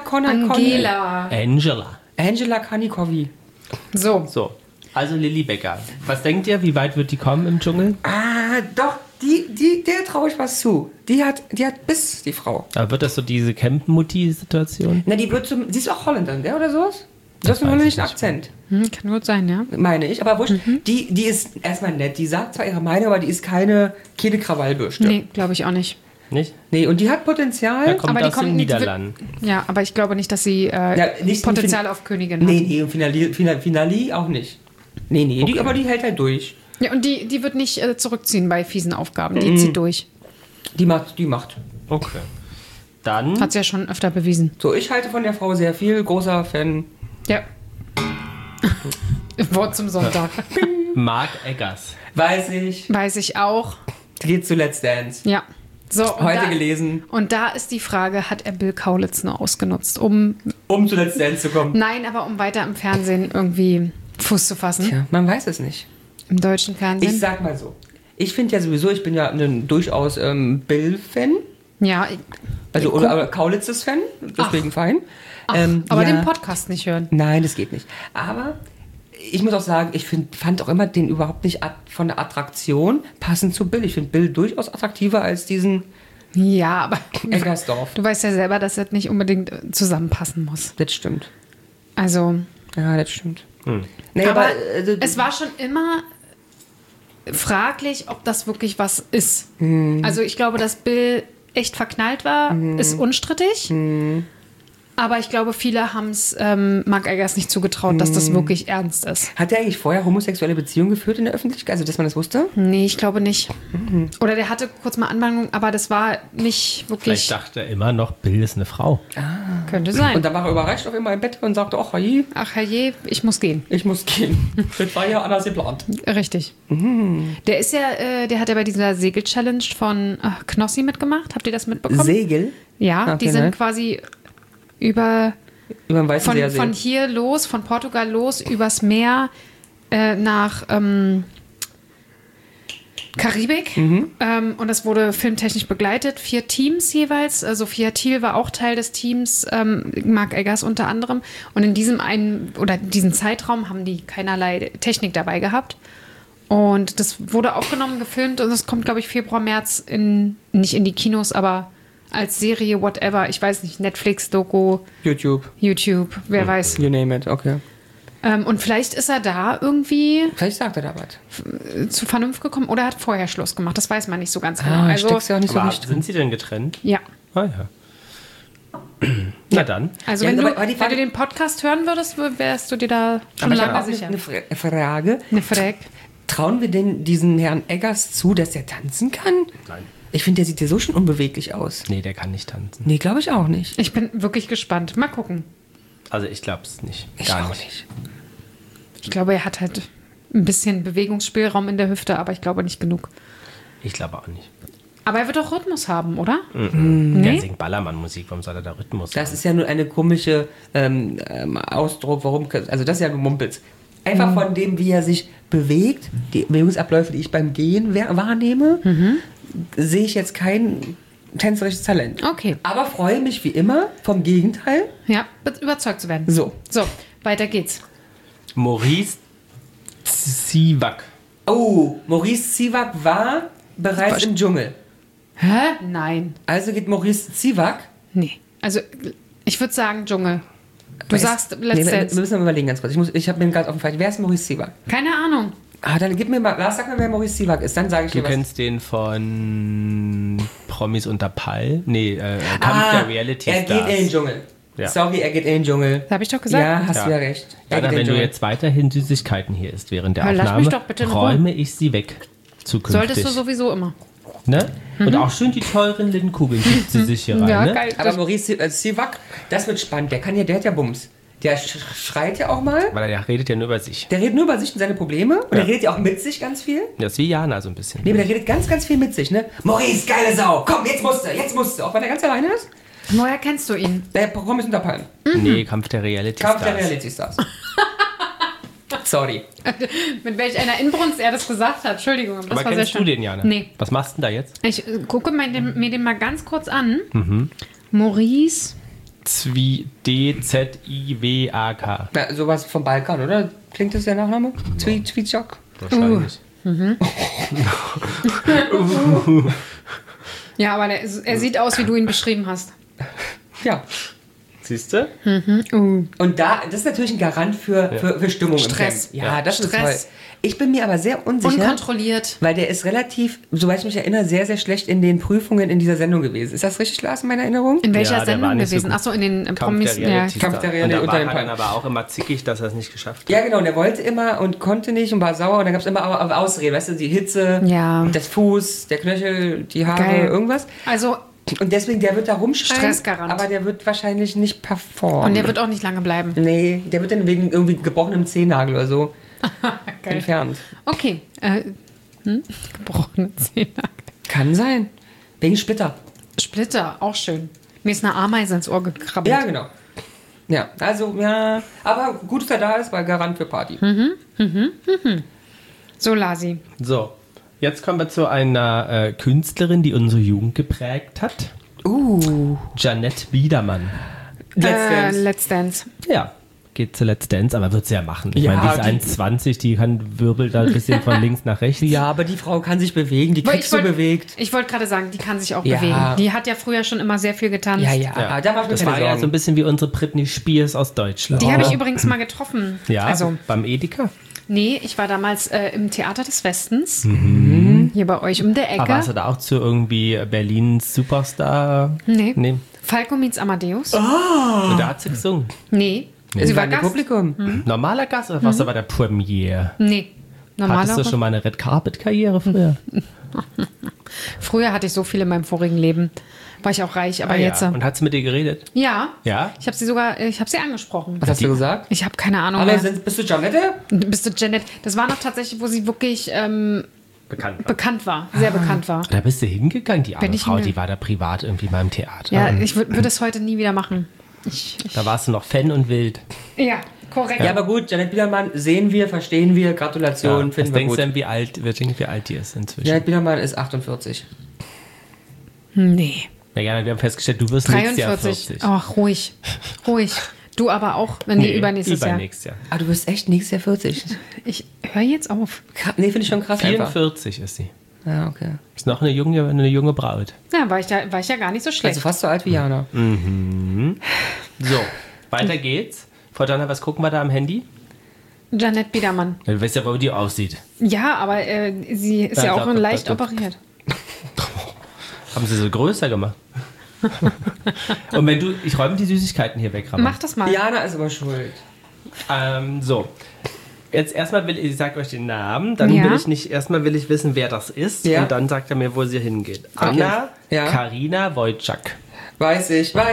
Angela Kanikovi. So. Also Lilly Becker. Was denkt ihr, wie weit wird die kommen im Dschungel? Doch, der traue ich was zu. Die hat Biss, die Frau. Aber wird das so diese Camp-Mutti-Situation? Na, sie ist auch Holländerin, der oder sowas? Du hast einen holländischen Akzent. Kann gut sein, ja. Meine ich, aber wurscht. Die ist erstmal nett. Die sagt zwar ihre Meinung, aber die ist keine Krawallbürste. Nee, glaube ich auch nicht. Nicht? Nee, und die hat Potenzial. Da kommt aber die aus kommt den nicht- Niederlanden. Ja, aber ich glaube nicht, dass sie nicht Potenzial auf Königin hat. Nee, und Finali auch nicht. Nee, Okay. aber die hält halt durch. Ja, und die wird nicht zurückziehen bei fiesen Aufgaben. Die zieht durch. Die macht. Okay. Dann... Hat sie ja schon öfter bewiesen. So, ich halte von der Frau sehr viel. Großer Fan. Ja. Wort zum Sonntag. Mark Eggers. Weiß ich. Weiß ich auch. Geht zu Let's Dance. Ja. So, und Heute gelesen. Und da ist die Frage, hat er Bill Kaulitz nur ausgenutzt, um zu Let's Dance zu kommen. Nein, aber um weiter im Fernsehen irgendwie Fuß zu fassen? Tja, man weiß es nicht. Im deutschen Fernsehen? Ich sag mal so. Ich finde ja sowieso, ich bin ja durchaus Bill-Fan. Ja. Oder Kaulitzes-Fan. Deswegen fein. Aber den Podcast nicht hören. Nein, das geht nicht. Aber ich muss auch sagen, ich fand auch immer den überhaupt nicht von der Attraktion passend zu Bill. Ich finde Bill durchaus attraktiver als diesen Ja, aber Eggersdorf. du weißt ja selber, dass das nicht unbedingt zusammenpassen muss. Das stimmt. Also, Ja, das stimmt. Nee, aber es war schon immer fraglich, ob das wirklich was ist. Also ich glaube, dass Bill echt verknallt war, ist unstrittig. Aber ich glaube, viele haben es Mark Eggers nicht zugetraut, dass das wirklich ernst ist. Hat er eigentlich vorher homosexuelle Beziehungen geführt in der Öffentlichkeit? Also, dass man das wusste? Nee, ich glaube nicht. Oder der hatte kurz mal Anwandlung, aber das war nicht wirklich... Vielleicht dachte er immer noch, Bill ist eine Frau. Könnte sein. Und dann war er überrascht auf einmal im Bett und sagte, ach je, Ach herrje, ich muss gehen. ich muss gehen. Das war ja anders geplant. Richtig. Der ist ja, der hat ja bei dieser Segel-Challenge von Knossi mitgemacht. Habt ihr das mitbekommen? Segel? Ja, Okay, die sind ne? quasi über Über den Weißen See. von hier los, von Portugal los, übers Meer nach Karibik. Und das wurde filmtechnisch begleitet. 4 Teams jeweils. Sophia Thiel war auch Teil des Teams, Mark Eggers unter anderem. Und in diesen Zeitraum haben die keinerlei Technik dabei gehabt. Und das wurde aufgenommen, gefilmt und es kommt, glaube ich, Februar, März nicht in die Kinos, aber als Serie, whatever, ich weiß nicht, Netflix, Doku, YouTube, wer weiß. You name it, okay. Und vielleicht ist er da irgendwie Vielleicht sagt er da was. zu Vernunft gekommen oder hat vorher Schluss gemacht. Das weiß man nicht so ganz genau. Also, steckst ja auch nicht so Aber richtig drin. sind sie denn getrennt? ja. Ah ja. Na dann. Also Ja, wenn, aber die wenn Frage- du den Podcast hören würdest, wärst du dir da schon Aber ich habe lange auch sicher. eine Frage. Eine Frage. Trauen wir denn diesen Herrn Eggers zu, dass er tanzen kann? Nein. Ich finde, der sieht ja so schon unbeweglich aus. Nee, der kann nicht tanzen. Nee, glaube ich auch nicht. Ich bin wirklich gespannt. Mal gucken. Also ich glaube es nicht. Ich Gar auch nicht. nicht. Ich glaube, er hat halt ein bisschen Bewegungsspielraum in der Hüfte, aber ich glaube nicht genug. Ich glaube auch nicht. Aber er wird doch Rhythmus haben, oder? Der Nee? singt Ballermann-Musik, warum soll er da Rhythmus Das haben? ist ja nur eine komische Ausdruck, warum. Also, das ist ja gemumpelt. Einfach von dem, wie er sich bewegt, die Bewegungsabläufe, die ich beim Gehen wahrnehme, sehe ich jetzt kein tänzerisches Talent. Okay. Aber freue mich wie immer vom Gegenteil. Ja, überzeugt zu werden. So. So, weiter geht's. Maurice Zivak. Oh, Maurice Zivak war bereits im Dschungel. Hä? Nein. Also geht Maurice Zivak. Nee. Also, ich würde sagen Dschungel. Du sagst Nee, Let's wir Dance. müssen mal überlegen ganz kurz. Ich habe mir gerade auf dem Fall. Wer ist Maurice Zivak? Keine Ahnung. Ah, dann gib mir mal, Lars, sag mir, wer Maurice Zivak ist. Dann sage ich Du dir was. kennst den von Promis unter Pall? Nee, Kampf der Reality er Stars. geht in den Dschungel. Ja. Sorry, er geht in den Dschungel. Das habe ich doch gesagt. Ja, hast Ja. du ja recht. Er Jana, geht in wenn den du Dschungel. jetzt weiterhin Süßigkeiten hier isst während der Aber lass Aufnahme, mich doch bitte in Ruhe. räume ich sie weg. Zukünftig. Solltest du sowieso immer. Ne? Und auch schön die teuren Lindenkugeln gibt sie sich hier rein. Ja, Ne? geil. Aber Maurice Zivak, das wird spannend. Der hat ja Bums. Der schreit ja auch mal. Weil er redet ja nur über sich. Der redet nur über sich und seine Probleme. Und er redet ja auch mit sich ganz viel. Das ist wie Jana so ein bisschen. Nee, aber der redet ganz, ganz viel mit sich, ne? Maurice, geile Sau. Komm, jetzt musst du. Auch wenn er ganz alleine ist. Woher kennst du ihn? Der Promis unter Palmen. Nee, Kampf der Reality Kampf Stars. der Reality Stars. Sorry. Mit welch einer Inbrunst er das gesagt hat. Entschuldigung, das Aber war sehr kennst schön. du den, Jana? Nee. Was machst du denn da jetzt? Ich gucke mir den mal ganz kurz an. Maurice. DZIWAK. Na, sowas vom Balkan, oder? Klingt das der Nachname? Zwitschok? Wahrscheinlich. Ja, aber er sieht aus, wie du ihn beschrieben hast. Ja. Siehst du? Und das ist natürlich ein Garant für Stimmung Stress. im Camp. Ja, das ist toll. Stress. Ich bin mir aber sehr unsicher, Unkontrolliert. weil der ist relativ, soweit ich mich erinnere, sehr, sehr schlecht in den Prüfungen in dieser Sendung gewesen. Ist das richtig, Lars, in meiner Erinnerung? In welcher Ja, der war Sendung nicht so gewesen? gut. Achso, in den Kampf Promis. der Reality Kampf der Stars. Reality Und unter da den war er Palmen. dann aber auch immer zickig, dass er es nicht geschafft hat. Ja, genau. Und er wollte immer und konnte nicht und war sauer. Und dann gab es immer auch Ausreden. Weißt du, die Hitze, Ja. das Fuß, der Knöchel, die Haare, Geil. irgendwas. Also, Und deswegen, der wird da rumschreien. Stressgarant. Aber der wird wahrscheinlich nicht performen. und der wird auch nicht lange bleiben. Nee, der wird dann wegen irgendwie gebrochenem Zehennagel oder so Geil. entfernt. Okay. Gebrochene Zähne. Kann sein. Wegen Splitter. Splitter, auch schön. Mir ist eine Ameise ins Ohr gekrabbelt. Ja, genau. Ja, also, ja. Aber gut, dass er da ist, weil Garant für Party. So, Lasi. So, jetzt kommen wir zu einer Künstlerin, die unsere Jugend geprägt hat. Janette Biedermann. Let's Dance. Ja, geht zu Let's Dance, aber wird sie ja machen. Ich Ja, meine, die ist die- 21, die wirbelt da ein bisschen von links nach rechts. Ja, aber die Frau kann sich bewegen, die kriegst du bewegt. Ich wollte gerade sagen, die kann sich auch Ja. bewegen. Die hat ja früher schon immer sehr viel getanzt. Ja, da war ich mir Das keine war ja Sorgen. so ein bisschen wie unsere Britney Spears aus Deutschland. Die habe ich übrigens mal getroffen. Ja, Also, beim Edeka. nee, ich war damals im Theater des Westens. Hier bei euch um der Aber warst du Ecke. da auch zu irgendwie Berlins Superstar? Nee. Falco meets Amadeus. Und da hat sie gesungen. Nee. Sie Sie war waren im Gast. Publikum. Normaler Gast oder warst du bei der Premiere? Nee. Hattest du Normaler. schon mal eine Red Carpet Karriere früher? Früher hatte ich so viel in meinem vorigen Leben. War ich auch reich, aber Ah, jetzt. ja. Und hat sie mit dir geredet? Ja. Ja? Ich habe sie angesprochen. Was hast du gesagt? Ich habe keine Ahnung Hallo, mehr. bist du Janette? Bist du Janet? Das war noch tatsächlich, wo sie wirklich Bekannt. bekannt war. Sehr bekannt war. Da bist du hingegangen, die arme Bin ich Frau, hinge- die war da privat irgendwie beim Theater. Ja, Und ich würde es heute nie wieder machen. da warst du noch Fan und wild. Ja, korrekt. Ja, aber gut, Janette Biedermann sehen wir, verstehen wir, Gratulation, Was finden wir denkst gut. du denn, wie alt die ist inzwischen? Janette Biedermann ist 48. Nee. Ja, Jana, wir haben festgestellt, du wirst nächstes Jahr 43. 40. Ach, ruhig. Ruhig. Du aber auch. Nee, übernächstes Jahr. Übernächstes Jahr. Ah, du bist echt nächstes Jahr 40. Ich höre jetzt auf. Nee, finde ich schon krass einfach. 44 ist sie. Ja, okay. Ist noch eine junge Braut. Ja, war ich ja gar nicht so schlecht. Also fast so alt wie Jana. So, weiter geht's. Frau Jana, was gucken wir da am Handy? Janette Biedermann. Du weißt ja, wie die aussieht. Ja, aber sie ist ja auch leicht operiert. Haben sie so größer gemacht? Und wenn du, ich räume die Süßigkeiten hier weg, Ramon. Mach das mal. Jana ist aber schuld. So. Jetzt erstmal ich sage euch den Namen, dann Ja. will ich wissen, wer das ist. Ja. Und dann sagt er mir, wo sie hingeht. Anna, Ja. Karina Wojcik. Weiß ich. Sag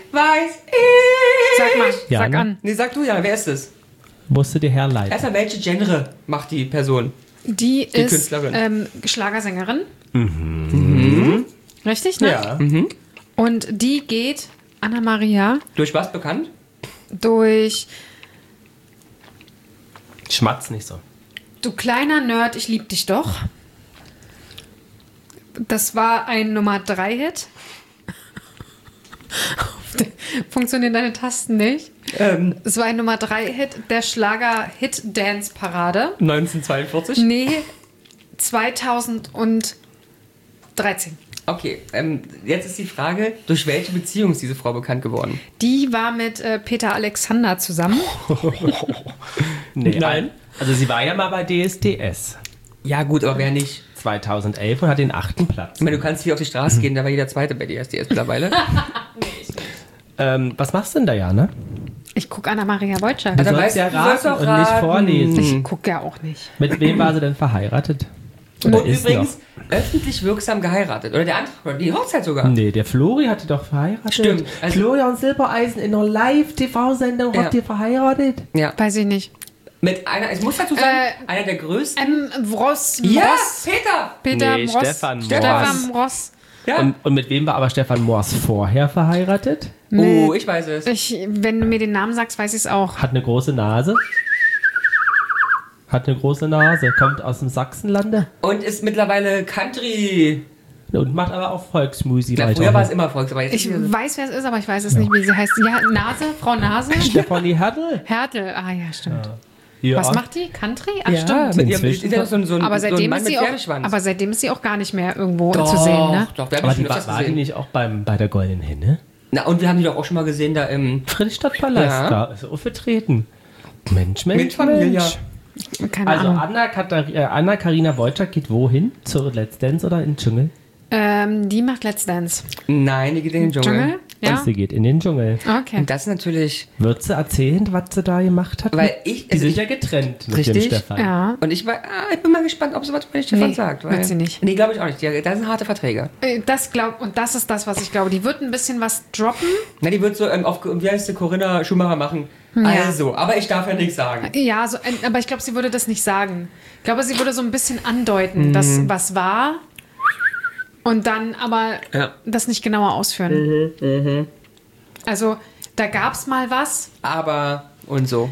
mal, Ja, sag ne? an. Nee, sag du, Jana, wer ist es? Musst du dir herleiten. Erstmal, welche Genre macht die Person? Die ist Künstlerin. Schlagersängerin. Mhm. Richtig, ne? Ja. Und die geht, Anna-Maria, Durch was bekannt? durch Schmatz nicht so. Du kleiner Nerd, ich lieb dich doch. Das war ein Nummer 3-Hit. Funktionieren deine Tasten nicht? Es war ein Nummer 3-Hit der Schlager-Hit-Dance-Parade. 1942? Nee, 2013. Okay, jetzt ist die Frage, durch welche Beziehung ist diese Frau bekannt geworden? Die war mit Peter Alexander zusammen. Nee, Nein. Also sie war ja mal bei DSDS Ja gut, aber wer nicht? 2011 und hat den 8. Platz. Ich meine, du kannst hier auf die Straße gehen, da war jeder Zweite bei DSDS mittlerweile. Was machst du denn da, Jana? Ich gucke Anna-Maria Wojcik. Du dann sollst weißt ja du, du sollst raten doch und nicht raten. vorlesen. Ich gucke ja auch nicht. Mit wem war sie denn verheiratet? Oder Und ist übrigens öffentlich wirksam geheiratet. Oder der andere, die Hochzeit sogar. noch? Nee, der Flori hat die doch verheiratet. Stimmt. Also- Florian Silbereisen in einer Live-TV-Sendung Ja. hat die verheiratet. Ja. Weiß ich nicht. Mit einer, ich muss dazu sagen, einer der größten. Ross. Ja, Ross. Peter! Peter Nee, Ross. Stefan Stefan Ross. Ja. Und mit wem war aber Stefan Moors vorher verheiratet? Oh, ich weiß es. Wenn du mir den Namen sagst, weiß ich es auch. Hat eine große Nase. Kommt aus dem Sachsenlande Und ist mittlerweile Country. und macht aber auch Volksmusik. Na, früher war es immer Volks, aber jetzt Ich weiß, wer es ist, aber ich weiß es nicht, wie sie heißt. Ja, Nase? Frau Nase? Stefanie Hertel. Härtel. Ah ja, stimmt. Ja. Was macht die? Country? Ach, ja, stimmt. mit ihrem, Inzwischen- ist ja so ein Aber so ein seitdem, Mann ist mit sie auch, Pferdeschwanz. aber seitdem ist sie auch gar nicht mehr irgendwo zu sehen, ne? Doch, wir haben Aber die die schon öfters war die gesehen. nicht auch bei der Goldenen Henne? Na, und wir haben die doch auch schon mal gesehen da im... Friedrichstadtpalast, Ja. da ist er auch vertreten. Mensch. Mit Familie. Keine Also Ahnung. Anna Karina Wojcik geht wohin? Zur Let's Dance oder in den Dschungel? Die macht Let's Dance. Nein, die geht in den Dschungel. Dschungel? Ja. Sie geht in den Dschungel. Okay. Und das ist natürlich... Wird sie erzählen, was sie da gemacht hat? Weil ich- Die also sind ich- ja getrennt mit Richtig? dem Stefan. Ja. Und ich bin mal gespannt, ob sie was von Stefan Nee, sagt. wird sie nicht. Nee, glaube ich auch nicht. Das sind harte Verträge. Und das ist das, was ich glaube. Die wird ein bisschen was droppen. Na, die wird so wie heißt die, Corinna Schumacher machen. Ja. Also, aber ich darf ja nichts sagen. Ja, so, aber ich glaube, sie würde das nicht sagen. Ich glaube, sie würde so ein bisschen andeuten, dass was war und dann aber Ja. das nicht genauer ausführen. Also, da gab es mal was Aber und so.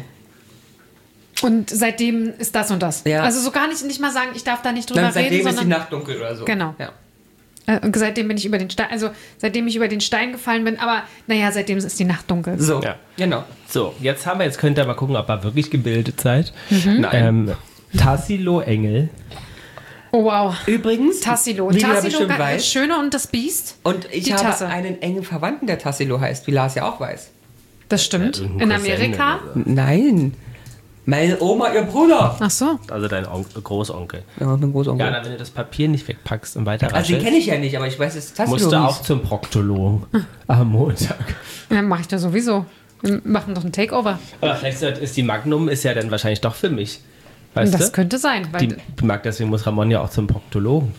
und seitdem ist das und das. Ja. Also so gar nicht mal sagen, ich darf da nicht drüber Dann seitdem reden, ist die sondern Nacht dunkel oder so. Genau. Ja. und seitdem bin ich über den Stein, seitdem ich über den Stein gefallen bin, aber naja, seitdem ist die Nacht dunkel. So, Ja. genau. So, jetzt könnt ihr mal gucken, ob ihr wirklich gebildet seid. Nein. Tassilo Engel. Oh wow. Übrigens, Tassilo. wie du ja Tassilo, bestimmt das weißt, Schöne und das Biest. und ich die habe Tasse. einen engen Verwandten, der Tassilo heißt, wie Lars ja auch weiß. Das stimmt. irgendein In Cousin Amerika. oder Nein. Meine Oma, ihr Bruder. Ach so. Also dein Großonkel. Ja, mein Großonkel. Ja, wenn du das Papier nicht wegpackst und weiter Also den kenne ich ja nicht, aber ich weiß, es ist Tassilo. musst du hieß. auch zum Proktologen am Montag. Dann mache ich das sowieso. Wir machen doch ein Takeover. Aber vielleicht ist die Magnum ist ja dann wahrscheinlich doch für mich. Weißt Das du? könnte sein. Weil Deswegen muss Ramon ja auch zum Proktologen.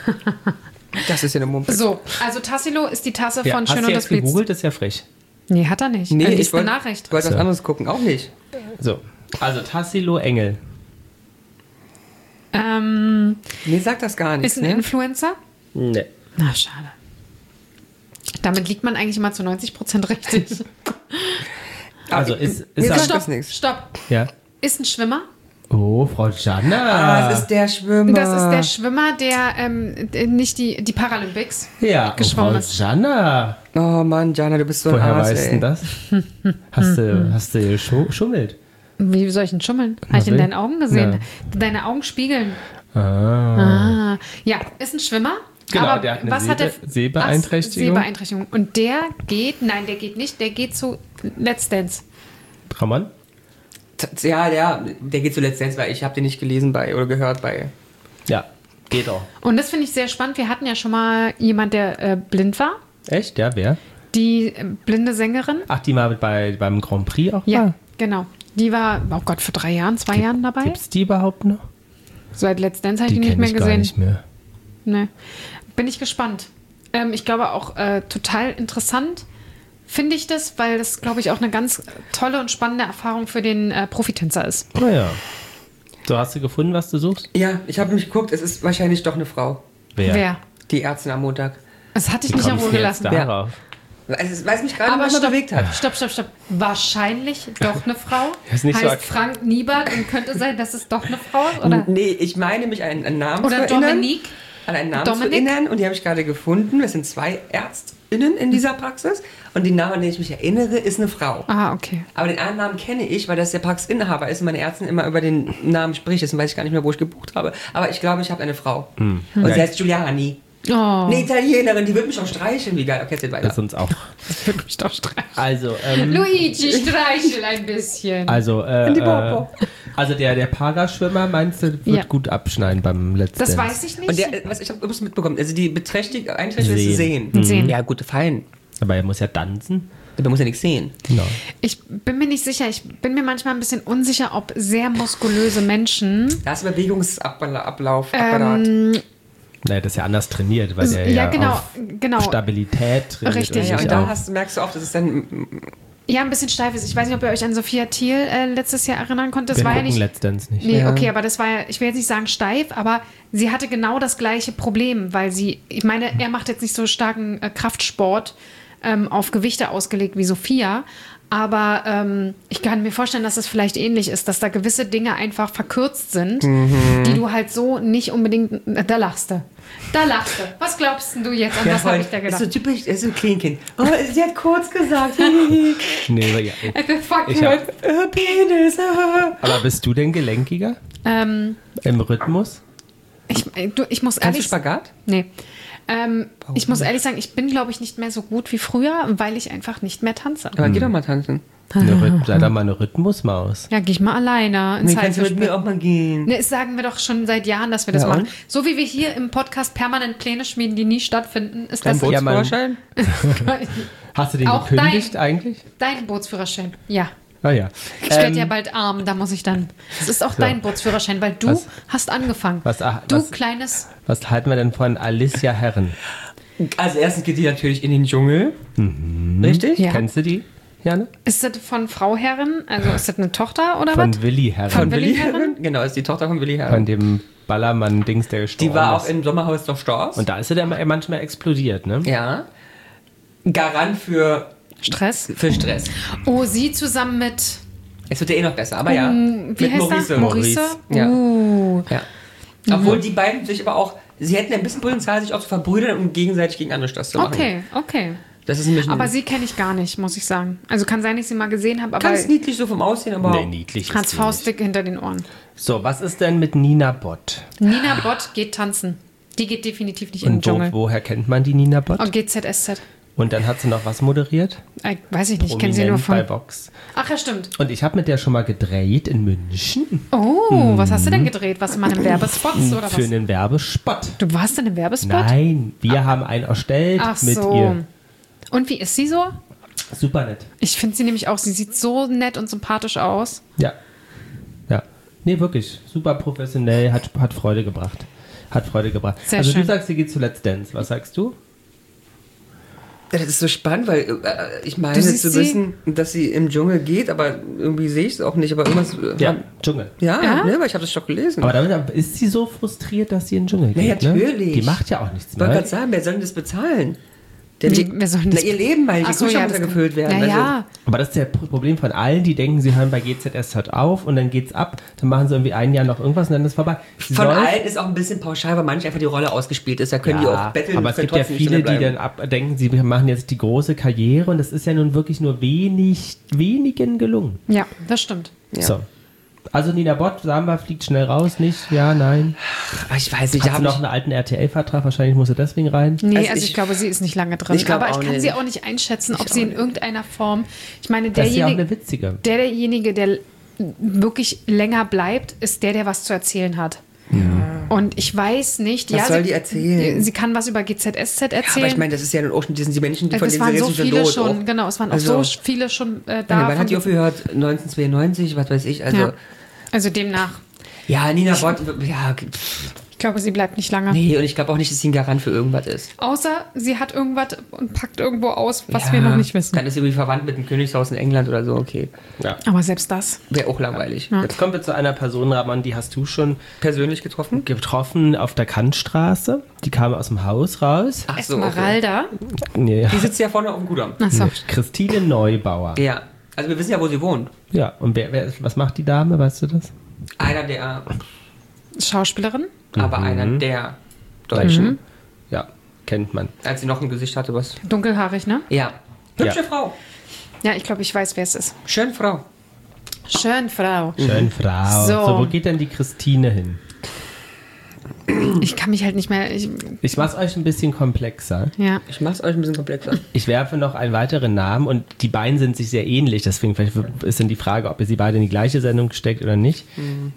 Das ist ja eine Mumpe. so, also Tassilo ist die Tasse Ja, von hast Schön du und jetzt das Biest. gegoogelt? Das ist ja frech. Nee, hat er nicht. Nee, Er ich liest eine wollte Nachricht. was So. anderes gucken, auch nicht. So, also Tassilo Engel. Nee, sag das gar nicht. Ist ein Influencer? Ne. Na, schade. Damit liegt man eigentlich immer zu 90% richtig. Also ist nee, er- sag das nichts. Stopp. Ja. Ist ein Schwimmer? Oh, Frau Janna. Das ist der Schwimmer. Das ist der Schwimmer, der nicht die Paralympics ja, geschwommen Frau ist. Janna. Oh Mann, Jana, du bist so Woher ein Arsch, weißt ey. du das? Hast du geschummelt? Wie soll ich denn schummeln? Habe ich in will- deinen Augen gesehen? Ja. Deine Augen spiegeln. Ah. Ja, ist ein Schwimmer. Genau, aber der hat eine was hat der Sehbeeinträchtigung. Sehbeeinträchtigung. Und der geht nicht, der geht zu Let's Dance. Ramon? Ja, der geht zuletzt jetzt, weil ich habe den nicht gelesen oder gehört bei. Ja, geht auch. Und das finde ich sehr spannend. Wir hatten ja schon mal jemand, der blind war. Echt? Ja, wer? Die blinde Sängerin. Ach, die mal beim Grand Prix auch Ja, war? genau. Die war, oh Gott, vor 3 Jahren, 2 Jahren dabei. Gibt's die überhaupt noch? Seit Let's Dance habe ich die nicht kenn mehr ich gar gesehen. nicht mehr. Nee. Bin ich gespannt. Ich glaube auch total interessant finde ich das, weil das, glaube ich, auch eine ganz tolle und spannende Erfahrung für den Profitänzer ist. Naja. So, hast du gefunden, was du suchst? Ja, ich habe mich geguckt, es ist wahrscheinlich doch eine Frau. Wer? Die Ärztin am Montag. Das hatte ich Wie nicht kommst du hervorgelassen. jetzt darauf? Weil es mich gerade Aber mal bewegt hat. Stopp. Wahrscheinlich doch eine Frau. Ist nicht so heißt Frank Niebert und könnte sein, dass es doch eine Frau ist? Oder, Nee, ich meine mich an einen Namen oder zu erinnern. Dominique? An einen Namen Dominik? zu erinnern und die habe ich gerade gefunden. Es sind 2 ÄrztInnen in dieser Praxis und die Name, an den ich mich erinnere, ist eine Frau. Ah, okay. Aber den anderen Namen kenne ich, weil das der Praxisinhaber ist und meine Ärztin immer über den Namen spricht. Deswegen weiß ich gar nicht mehr, wo ich gebucht habe. Aber ich glaube, ich habe eine Frau. Und sie heißt Giuliani. Oh, Eine Italienerin, die wird mich auch streicheln. Wie geil. Okay, erzähl weiter. Das uns auch. das würde mich doch streicheln. Also, Luigi, streichel ein bisschen. also die Popo. der Paraschwimmer, meinst du, wird Ja. gut abschneiden beim letzten Das weiß ich nicht. Und was ich habe irgendwas mitbekommen. Also die Beeinträchtigung ist Sehen. Sehen. Ja, gut, fein. Aber er muss ja tanzen. Man muss ja nichts sehen. Genau. Ich bin mir nicht sicher. Ich bin mir manchmal ein bisschen unsicher, ob sehr muskulöse Menschen. Da ist Bewegungsablauf, Apparat. Naja, das ist ja anders trainiert, weil der ja, genau, auf genau. Stabilität trainiert. Richtig. Ja, nicht und da auf- merkst du oft, dass es dann. Ja, ein bisschen steif ist. Ich weiß nicht, ob ihr euch an Sophia Thiel letztes Jahr erinnern konntet. Das wir war ja gucken nicht. Let's Dance nicht. Nee, Ja. okay, aber das war ja, ich will jetzt nicht sagen steif, aber sie hatte genau das gleiche Problem, weil sie, ich meine, er macht jetzt nicht so starken Kraftsport auf Gewichte ausgelegt wie Sophia, aber ich kann mir vorstellen, dass es vielleicht ähnlich ist, dass da gewisse Dinge einfach verkürzt sind, die du halt so nicht unbedingt, da lachst du. Da lachst du. Was glaubst denn du jetzt? An was habe ich da Ist gedacht? so typisch, ist so ein Kleinkind. Oh, sie hat kurz gesagt. Nee, aber ja. Fuck Ich you. hab- Penis. Aber bist du denn gelenkiger im Rhythmus? Ich muss Kannst du ehrlich Spagat? Nee. Ich muss ehrlich sagen, ich bin, glaube ich, nicht mehr so gut wie früher, weil ich einfach nicht mehr tanze. Aber geh doch mal tanzen. Sei doch mal eine Rhythmusmaus. Ja, gehe ich mal alleine ins Nee, kannst du mit Haifischbecken. mir auch mal gehen. Ne, das sagen wir doch schon seit Jahren, dass wir das Ja, machen. und? So wie wir hier im Podcast permanent Pläne schmieden, die nie stattfinden, ist Dein das Ja, man- Bootsführerschein? Hast du den Auch gekündigt eigentlich? dein Bootsführerschein. Ja. Ah ja. Ich werde ja bald arm, da muss ich dann. Das ist auch dein Bootsführerschein, weil du Was- hast angefangen. was- du was- kleines. Was halten wir denn von Alicia Herren? Also erstens geht die natürlich in den Dschungel. Richtig? Ja. Kennst du die, Jana? Ist das von Frau Herren? Also ist das eine Tochter oder Von was? Willi Herren. Von Von Willi Willi Herren? Herren? Genau, ist die Tochter von Willi Von Herren. dem Ballermann-Dings, der gestorben Die war auch ist. im Sommerhaus doch Storch. Und da ist er dann manchmal explodiert, ne? Ja. Garant für Stress. Stress. Oh, sie zusammen mit. Es wird ja eh noch besser, aber ja. Wie heißt Maurice. er? Maurice? Ja. Ja. Obwohl die beiden sich aber auch, sie hätten ein bisschen Potenzial, sich auch zu verbrüdern und gegenseitig gegen andere Stress zu machen. Okay. Das ist nämlich Aber sie kenne ich gar nicht, muss ich sagen. Also kann sein, dass ich sie mal gesehen habe, aber ganz niedlich so vom Aussehen, aber Nee, niedlich. ist Hans die Faustdick hinter den Ohren. nicht. So, was ist denn mit Nina Bott? Nina Bott geht tanzen. Die geht definitiv nicht in den Und Dschungel. woher kennt man die Nina Bott? Und GZSZ. Und dann hat sie noch was moderiert? Weiß ich nicht, ich kenne sie nur Prominent bei von. Vox. Ach ja, stimmt. Und ich habe mit der schon mal gedreht in München. Oh, was hast du denn gedreht? Was in einem Werbespot oder Für was? einen Werbespot. Du warst in einem Werbespot? Nein, wir haben einen erstellt Ach mit so. ihr. Und wie ist sie so? Super nett. Ich finde sie nämlich auch, sie sieht so nett und sympathisch aus. Ja. Ja. Nee, wirklich. Super professionell, hat Freude gebracht. Sehr also schön. du sagst, sie geht zu Let's Dance. Was sagst du? das ist so spannend, weil ich meine Du siehst zu sie? wissen, dass sie im Dschungel geht, aber irgendwie sehe ich es auch nicht. Aber irgendwas. Ja, Dschungel. Ja, Ja? ne, weil ich habe das doch gelesen. Aber damit ist sie so frustriert, dass sie in den Dschungel geht. Na, Ne? natürlich. Die macht ja auch nichts ich wollte mehr. gerade sagen, wer soll denn das bezahlen? Wer soll denn das- ihr Leben, weil die Ach so, Küche ja, muss ja das- gefüllt werden. Ja, also- ja. Aber das ist ja das Problem von allen, die denken, sie hören bei GZSZ auf und dann geht's ab, dann machen sie irgendwie ein Jahr noch irgendwas und dann ist es vorbei. Sie Von soll- allen ist auch ein bisschen pauschal, weil manche einfach die Rolle ausgespielt ist. Da können die auch betteln. aber es können gibt ja trotzdem viele, nicht die bleiben. dann denken, sie machen jetzt die große Karriere und das ist ja nun wirklich nur wenigen gelungen. Ja, das stimmt. Ja. So. Also Nina Bott, sagen wir, fliegt schnell raus, nicht? Ja, nein. Aber ich weiß nicht, Hat da sie noch habe einen alten RTL-Vertrag? Wahrscheinlich muss sie deswegen rein. Nee, Also also ich ich- glaube, sie ist nicht lange drin. Ich glaube Aber ich auch kann nicht. sie auch nicht einschätzen, ob sie in irgendeiner Form. Ich meine, Das ist ja auch eine derjenige, witzige. derjenige, der wirklich länger bleibt, ist der was zu erzählen hat. Und ich weiß nicht... Was soll die erzählen? Sie kann was über GZSZ erzählen. Ja, aber ich meine, das ist ja nun auch schon, die Menschen, von denen sie reden, sind viele tot. Schon, genau, es waren auch so viele schon da. Wann hat die aufgehört? 1992, was weiß ich. Also demnach. Ja, Nina Bott, ja... Ich glaube, sie bleibt nicht lange. Nee, und ich glaube auch nicht, dass sie ein Garant für irgendwas ist. Außer sie hat irgendwas und packt irgendwo aus, was wir noch nicht wissen. Dann ist sie irgendwie verwandt mit dem Königshaus in England oder so, okay. Ja. Aber selbst das. Wäre auch langweilig. Ja. Jetzt kommen wir zu einer Person, Ramon, die hast du schon persönlich getroffen? Getroffen auf der Kantstraße. Die kam aus dem Haus raus. Ach so, Esmeralda. Okay. Ja. Die sitzt ja vorne auf dem Kudamm. Ach so. Christine Neubauer. Ja, also wir wissen ja, wo sie wohnt. Ja, und was macht die Dame, weißt du das? Einer der... Schauspielerin? Aber einer der Deutschen. Ja, kennt man. Als sie noch ein Gesicht hatte, was... Dunkelhaarig, ne? Ja. Hübsche Frau. Ja, ich glaube, ich weiß, wer es ist. Schön Frau. Schön Frau. Schön Frau. So, wo geht denn die Christine hin? Ich kann mich halt nicht mehr... Ich mach's euch ein bisschen komplexer. Ja. Ich mach's euch ein bisschen komplexer. Ich werfe noch einen weiteren Namen und die beiden sind sich sehr ähnlich. Deswegen vielleicht ist dann die Frage, ob ihr sie beide in die gleiche Sendung steckt oder nicht.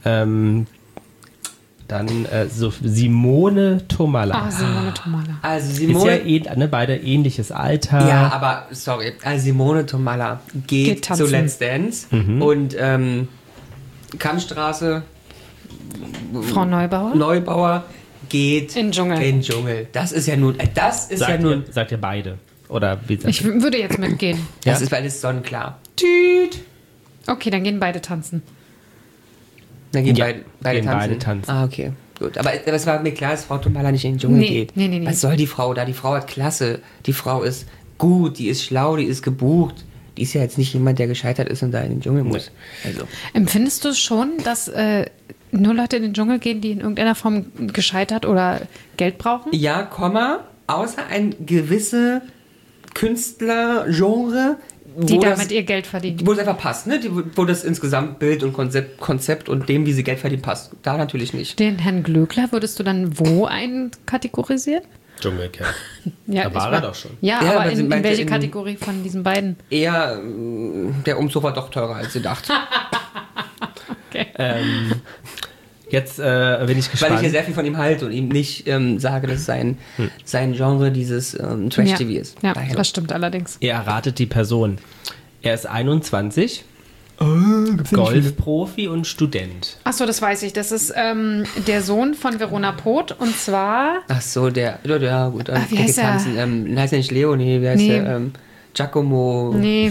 Dann Simone Tomalla. Ah, Simone Tomalla. Also Simone... Ist ja beide ähnliches Alter. Ja, aber, sorry, also Simone Tomalla geht zu Let's Dance und Kantstraße... Frau Neubauer geht in den Dschungel. Das ist ja nun... Sagt ihr beide? Oder wie sagt ich würde jetzt mitgehen. Das ist alles sonnenklar. Tüt. Okay, dann gehen beide tanzen. Dann gehen beide tanzen. Ah, okay. Gut. Aber es war mir klar, dass Frau Tomalla nicht in den Dschungel geht. Nee. Was soll die Frau da? Die Frau hat Klasse. Die Frau ist gut, die ist schlau, die ist gebucht. Die ist ja jetzt nicht jemand, der gescheitert ist und da in den Dschungel muss. Also. Empfindest du schon, dass nur Leute in den Dschungel gehen, die in irgendeiner Form gescheitert oder Geld brauchen? Ja, außer ein gewisse Künstler-Genre, die damit ihr Geld verdienen. Wo es einfach passt, ne? Wo das insgesamt Bild und Konzept und dem, wie sie Geld verdienen, passt. Da natürlich nicht. Den Herrn Glöckler würdest du dann wo einkategorisieren? Dschungelcamp. Ja, da war er doch schon. Ja, aber in welche Kategorie von diesen beiden? Eher, der Umzug war doch teurer als gedacht. Okay. Jetzt bin ich gespannt. Weil ich ja sehr viel von ihm halte und ihm nicht sage, dass sein Genre dieses Trash-TV ist. Ja, das stimmt allerdings. Ihr erratet die Person. Er ist 21, Golfprofi und Student. Achso, das weiß ich. Das ist der Sohn von Verona Poth und zwar... Ach so, ja gut. Wie heißt der? Heißt er nicht Leo? Nee, wie heißt der? Giacomo. Nee.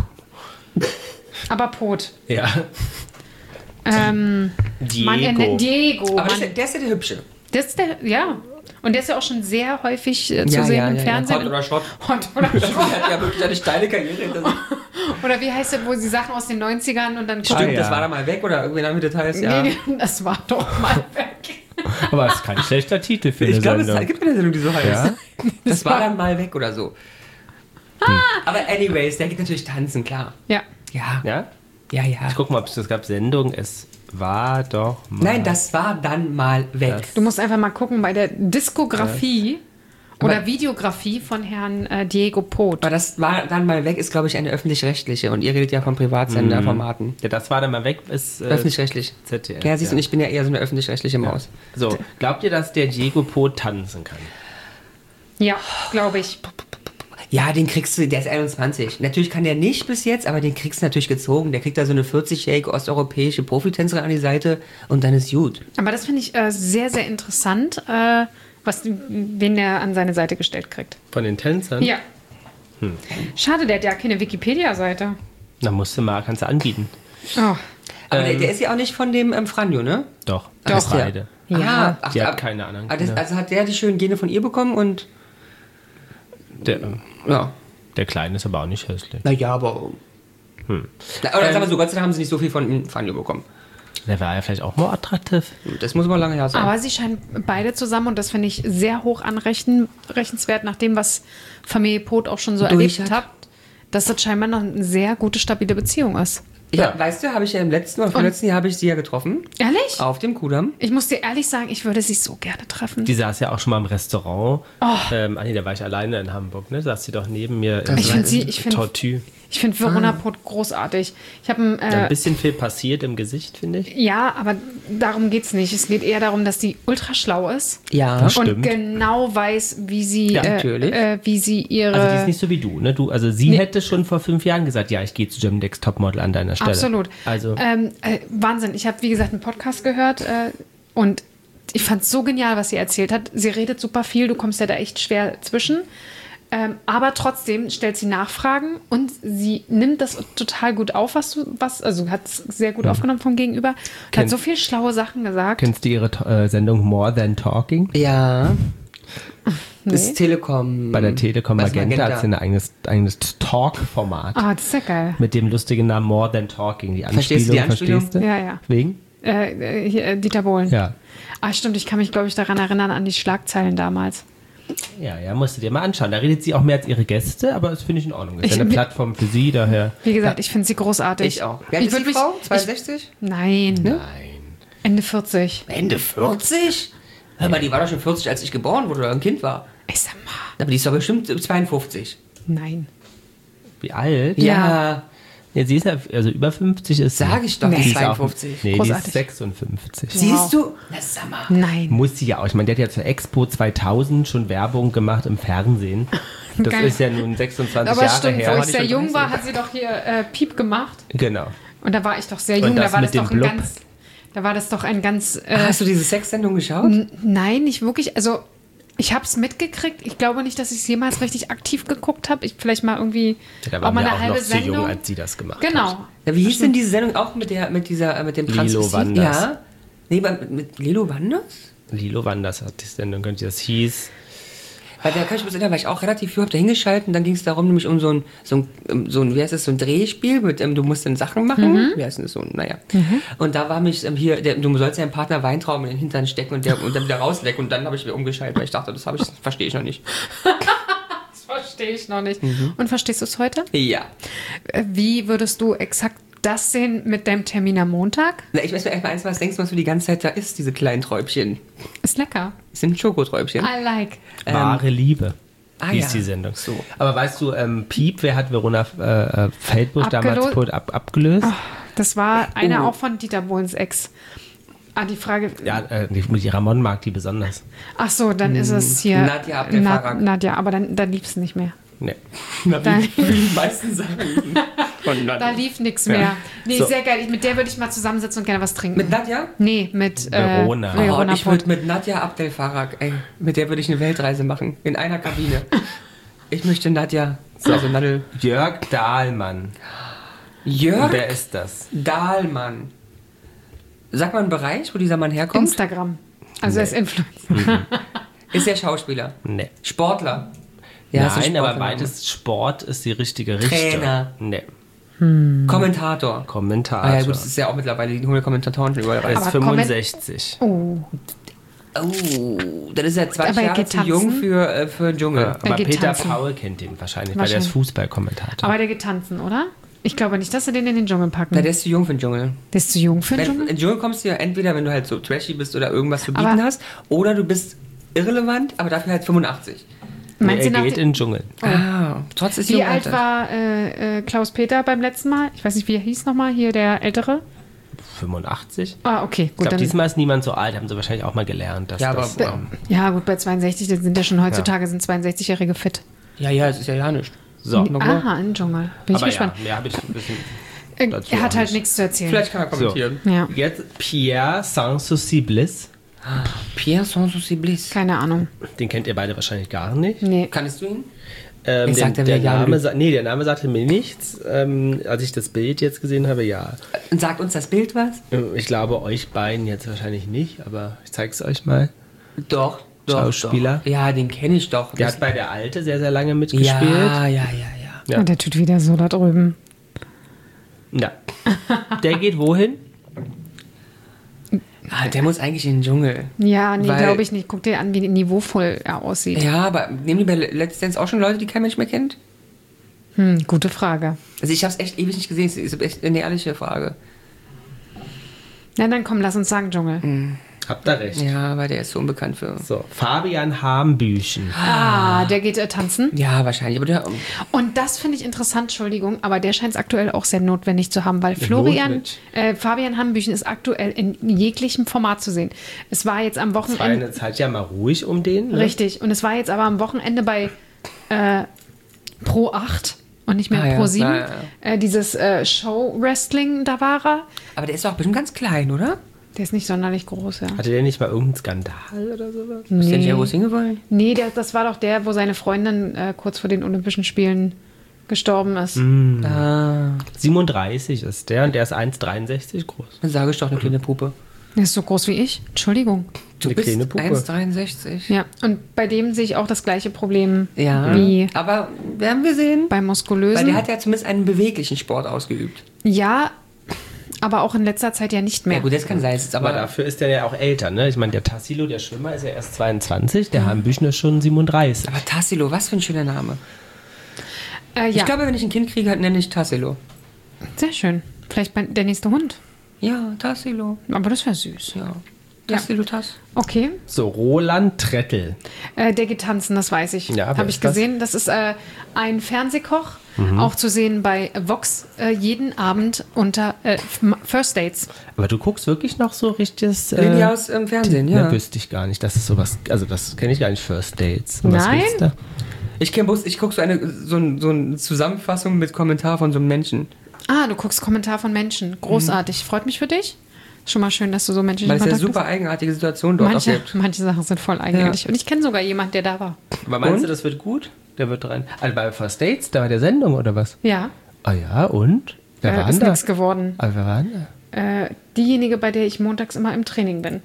Aber Poth. Ja. Diego. Diego. Aber der ist ja der Hübsche. Das ist der, ja. Und der ist ja auch schon sehr häufig zu sehen im Fernsehen. Hot oder Schrott. Hot oder Schrott. Der hat ja wirklich eine steile Karriere. Oder wie heißt das, wo sie Sachen aus den 90ern und dann... Stimmt, das war da mal weg oder irgendwie haben wir Details? Ja. Nee, das war doch mal weg. Aber es ist kein schlechter Titel für eine Sendung. Ich glaube, es gibt eine Sendung, die so heißt. Ja? Das war dann mal weg oder so. Aber anyways, der geht natürlich tanzen, klar. Ja. Ja? Ja. Ich guck mal, ob es gab Sendung. Es war doch mal... Nein, das war dann mal weg. Du musst einfach mal gucken bei der Diskografie oder Videografie von Herrn Diego Poth. Aber das war dann mal weg, ist, glaube ich, eine öffentlich-rechtliche. Und ihr redet ja von Privatsenderformaten. Ja, das war dann mal weg, ist... öffentlich-rechtlich. ZDF. Ja, siehst du, und ich bin ja eher so eine öffentlich-rechtliche Maus. So, glaubt ihr, dass der Diego Poth tanzen kann? Ja, glaube ich. Ja, den kriegst du, der ist 21. Natürlich kann der nicht bis jetzt, aber den kriegst du natürlich gezogen. Der kriegt da so eine 40-jährige osteuropäische Profitänzerin an die Seite und dann ist gut. Aber das finde ich sehr, sehr interessant, wen der an seine Seite gestellt kriegt. Von den Tänzern? Ja. Schade, der hat ja keine Wikipedia-Seite. Da kannst du anbieten. Oh. Aber der ist ja auch nicht von dem Franjo, ne? Doch. Beide. Ja. Die hat keine anderen Kinder. Also hat der die schönen Gene von ihr bekommen und... Der Kleine ist aber auch nicht hässlich. Naja, aber... Oder sagen wir so, Gott sei Dank haben sie nicht so viel von Franjo bekommen. Der war ja vielleicht auch mal attraktiv. Das muss mal lange her sein. Aber sie scheinen beide zusammen, und das finde ich sehr hoch anrechenswert, nach dem, was Familie Poth auch schon so erlebt hat, dass das scheinbar noch eine sehr gute, stabile Beziehung ist. Ja, weißt du, habe ich ja im letzten oder vorletzten Jahr habe ich sie ja getroffen. Ehrlich? Auf dem Kudamm. Ich muss dir ehrlich sagen, ich würde sie so gerne treffen. Die saß ja auch schon mal im Restaurant. Da war ich alleine in Hamburg, ne? Saß sie doch neben mir. Ich finde Ich finde Verona Pot großartig. Ich habe ein bisschen viel passiert im Gesicht, finde ich. Ja, aber darum geht es nicht. Es geht eher darum, dass die ultra schlau ist. Ja, das und stimmt. genau weiß, wie sie, natürlich. Wie sie ihre... Also die ist nicht so wie du, ne? Also sie hätte schon vor 5 Jahren gesagt, ja, ich gehe zu German Next Topmodel an deiner Stelle. Absolut. Also Wahnsinn. Ich habe, wie gesagt, einen Podcast gehört und ich fand es so genial, was sie erzählt hat. Sie redet super viel, du kommst ja da echt schwer zwischen. Aber trotzdem stellt sie Nachfragen und sie nimmt das total gut auf, also hat es sehr gut aufgenommen vom Gegenüber. Hat so viel schlaue Sachen gesagt. Kennst du ihre Sendung More Than Talking? Ja. Das ist Telekom. Bei der Telekom Was, Magenta hat sie ein eigenes Talk-Format. Ah, das ist ja geil. Mit dem lustigen Namen More Than Talking. Die Verstehst du die Anspielung? Verstehst du? Ja. Wegen? Dieter Bohlen. Ja. Ah, stimmt. Ich kann mich, glaube ich, daran erinnern, an die Schlagzeilen damals. Ja, musst du dir mal anschauen. Da redet sie auch mehr als ihre Gäste, aber das finde ich in Ordnung. Das ist eine Plattform für sie, daher... Wie gesagt, ich finde sie großartig. Ich auch. Wer ist die Frau? 62? Nein. Nein. Ende 40. Ende 40? Hör mal, die war doch schon 40, als ich geboren wurde oder ein Kind war. Ich sag mal. Aber die ist doch bestimmt 52. Nein. Wie alt? Ja. Ja, sie ist ja, also über 50 ist sie. Sag ich doch, Nee. die ist Sie ist auch- 52. Nee, die Großartig. ist 56. Siehst du? Na, sag mal. Nein. Muss sie ja auch. Ich meine, der hat ja zur Expo 2000 schon Werbung gemacht im Fernsehen. Das Geil. ist ja nun 26 Aber Jahre stimmt, her. wo war ich die sehr schon jung 30? war, hat sie doch hier Piep gemacht. Genau. Und da war ich doch sehr Und jung. das Da war mit das dem doch ein Blub? ganz... Da war das doch ein ganz... Hast du diese Sexsendung geschaut? Nein, nicht wirklich. Also, ich habe es mitgekriegt. Ich glaube nicht, dass ich es jemals richtig aktiv geguckt habe. Ich vielleicht mal irgendwie Ja, da auch waren mal wir eine auch halbe noch zu jung, Sendung. als sie das gemacht hat. Genau. Ja, wie hieß denn diese Sendung auch mit dem Lilo Transvestit? Wanders. Ja. Nee, mit Lilo Wanders? Lilo Wanders hat die Sendung, das hieß. Weil da kann ich mich erinnern, weil ich auch relativ viel habe da hingeschaltet und dann ging es darum, nämlich um so ein, wie heißt das, so ein Drehspiel mit, du musst dann Sachen machen. Wie heißt das so? Naja. Und da war mich du sollst ja einem Partner Weintrauben in den Hintern stecken und dann wieder rauslecken und dann habe ich wieder umgeschaltet, weil ich dachte, das verstehe ich noch nicht. Das verstehe ich noch nicht. Und verstehst du es heute? Ja. Wie würdest du exakt das sehen mit deinem Termin am Montag? Na, ich weiß mir einfach eins, was denkst du, was du die ganze Zeit da isst, diese kleinen Träubchen? Ist lecker. Das sind Schokoträubchen. I like. Wahre Liebe. Ah, hieß ja. die Sendung. So. Aber weißt du, Piep, wer hat Verona Feldbusch damals Abgelo- abgelöst? Das war einer auch von Dieter Bohlens Ex. Ah, die Frage... Ja, die Ramon mag die besonders. Ach so, dann ist es hier... Nadja Abdel-Farag. Nadja, aber dann lief es nicht mehr. Nee. Na, Dann- wie die meisten Sachen. Von Da Nadja. lief nichts mehr. Nee, So. sehr geil. Mit der würde ich mal zusammensitzen und gerne was trinken. Mit Nadja? Nee, mit Verona. Verona Ich würde Pot. mit Nadja Abdel-Farag, mit der würde ich eine Weltreise machen. In einer Kabine. Ich möchte Nadja, also Nadel. Jörg Dahlmann. Jörg Wer ist das? Dahlmann. Sag mal einen Bereich, wo dieser Mann herkommt. Instagram. Also er ist Influencer. Ist er Schauspieler? Nee. Sportler? Ja, ist ein Nein, aber Sportler. beides Sport ist die richtige Richtung. Trainer. Nee. Kommentator. Kommentator. Ah ja gut, das ist ja auch mittlerweile, die holen ja Kommentatoren schon überall Er rein. ist Aber 65. Oh, Oh, dann ist er 20 Aber er Jahre geht zu jung tanzen. für den Dschungel. Aber geht Peter tanzen. Paul kennt ihn wahrscheinlich, weil der ist Fußballkommentator. aber der geht tanzen, oder? Ich glaube nicht, dass sie den in den Dschungel packen. Na, der ist zu jung für den Dschungel. Der ist zu jung für den Wenn, Dschungel? in den Dschungel kommst du ja entweder, wenn du halt so trashy bist oder irgendwas zu bieten Aber- hast, oder du bist irrelevant, aber dafür halt 85. Meinst du er nach geht dem- in den Dschungel. Ah, trotz des Wie jungen alt Alters. war Klaus-Peter beim letzten Mal? Ich weiß nicht, wie er hieß nochmal, hier der Ältere. 85? Ah, okay, Ich gut. glaube, Dann, diesmal ist niemand so alt, haben sie wahrscheinlich auch mal gelernt. Dass Ja, aber- das, ja, gut, bei 62, das sind ja schon heutzutage sind 62-Jährige fit. Ja, es ist ja nicht. so. Aha, im Dschungel. Bin ich Aber gespannt. ja, mehr habe ich ein bisschen dazu Er hat auch halt nicht. nichts zu erzählen. Vielleicht kann er kommentieren. Ja, Jetzt Pierre Sans-Souci Bliss. Pierre Sans-Souci Bliss. keine Ahnung. Den kennt ihr beide wahrscheinlich gar nicht. Nee. Kannst du ihn? Ich sagte der, mir ja, Name, Lü. der Name sagte mir nichts. Als ich das Bild jetzt gesehen habe, ja. Und sagt uns das Bild was? Ich glaube, euch beiden jetzt wahrscheinlich nicht, aber ich zeige es euch mal. Doch. Schauspieler? Doch. Ja, den kenne ich doch. Der hat bei der Alte sehr, sehr lange mitgespielt. ja. Ja. Oh, der tut wieder so da drüben. Ja. Der geht wohin? Ah, der muss eigentlich in den Dschungel. Ja, nee, Weil- glaube ich nicht. Guck dir an, wie niveauvoll er aussieht. Ja, aber nehmen die bei Let's Dance auch schon Leute, die kein Mensch mehr kennt? Gute Frage. Also ich habe es echt ewig nicht gesehen. Das ist echt eine ehrliche Frage. Na, dann komm, lass uns sagen Dschungel. Habt ihr recht. Ja, aber der ist so unbekannt für... So, Fabian Hambüchen. Der geht tanzen. Ja, wahrscheinlich. Aber Und das finde ich interessant, Entschuldigung, aber der scheint es aktuell auch sehr notwendig zu haben, weil Fabian Hambüchen ist aktuell in jeglichem Format zu sehen. Es war jetzt am Wochenende... Es war eine Zeit ja mal ruhig um den. Ne? Richtig, und es war jetzt aber am Wochenende bei Pro 8 und nicht mehr Pro 7. Dieses Show-Wrestling, da war er. aber der ist doch bestimmt ganz klein, oder? Der ist nicht sonderlich groß, ja. Hatte der nicht mal irgendeinen Skandal oder sowas? Ist der nicht irgendwo hingefallen? Nee, das war doch der, wo seine Freundin kurz vor den Olympischen Spielen gestorben ist. 37 ist der und der ist 1,63 groß. Dann sage ich doch eine kleine Puppe. Der ist so groß wie ich. Entschuldigung. Du Eine bist kleine Puppe. 1,63. Ja, und bei dem sehe ich auch das gleiche Problem Ja. wie Aber werden wir sehen. bei Muskulösen. Weil der hat ja zumindest einen beweglichen Sport ausgeübt. Ja, aber auch in letzter Zeit ja nicht mehr. Ja gut, das kann sein. Aber dafür ist der ja auch älter, ne? Ich meine, der Tassilo, der Schwimmer, ist ja erst 22, der Hambüchen ist schon 37. Aber Tassilo, was für ein schöner Name. Ja, Ich glaube, wenn ich ein Kind kriege, nenne ich Tassilo. sehr schön. Vielleicht der nächste Hund. Ja, Tassilo. Aber das wäre süß. Ja. Tassilo, Tass. Okay. So, Roland Trettel. Der geht tanzen, das weiß ich. Ja, wer Habe ich ist das? gesehen. Das ist ein Fernsehkoch, auch zu sehen bei Vox jeden Abend unter First Dates. Aber du guckst wirklich noch so richtiges... Lady aus Fernsehen, ja. Ne, wüsste ich gar nicht, dass es sowas... Also das kenne ich gar nicht, First Dates. Und Nein? Was gibt's da? Ich gucke so eine Zusammenfassung mit Kommentar von so einem Menschen. Du guckst Kommentar von Menschen. Großartig. Freut mich für dich. Schon mal schön, dass du so Menschen Weil es ja super eigenartige Situation dort auch gibt. Manche Sachen sind voll eigenartig. Ja. Und ich kenne sogar jemanden, der da war. Aber meinst Und? du, das wird gut? Der wird rein... Also bei First Dates, da war der Sendung oder was? Ja. Ah ja, und? Wer war Ist da? nichts geworden. Aber wer war da? Diejenige, bei der ich montags immer im Training bin.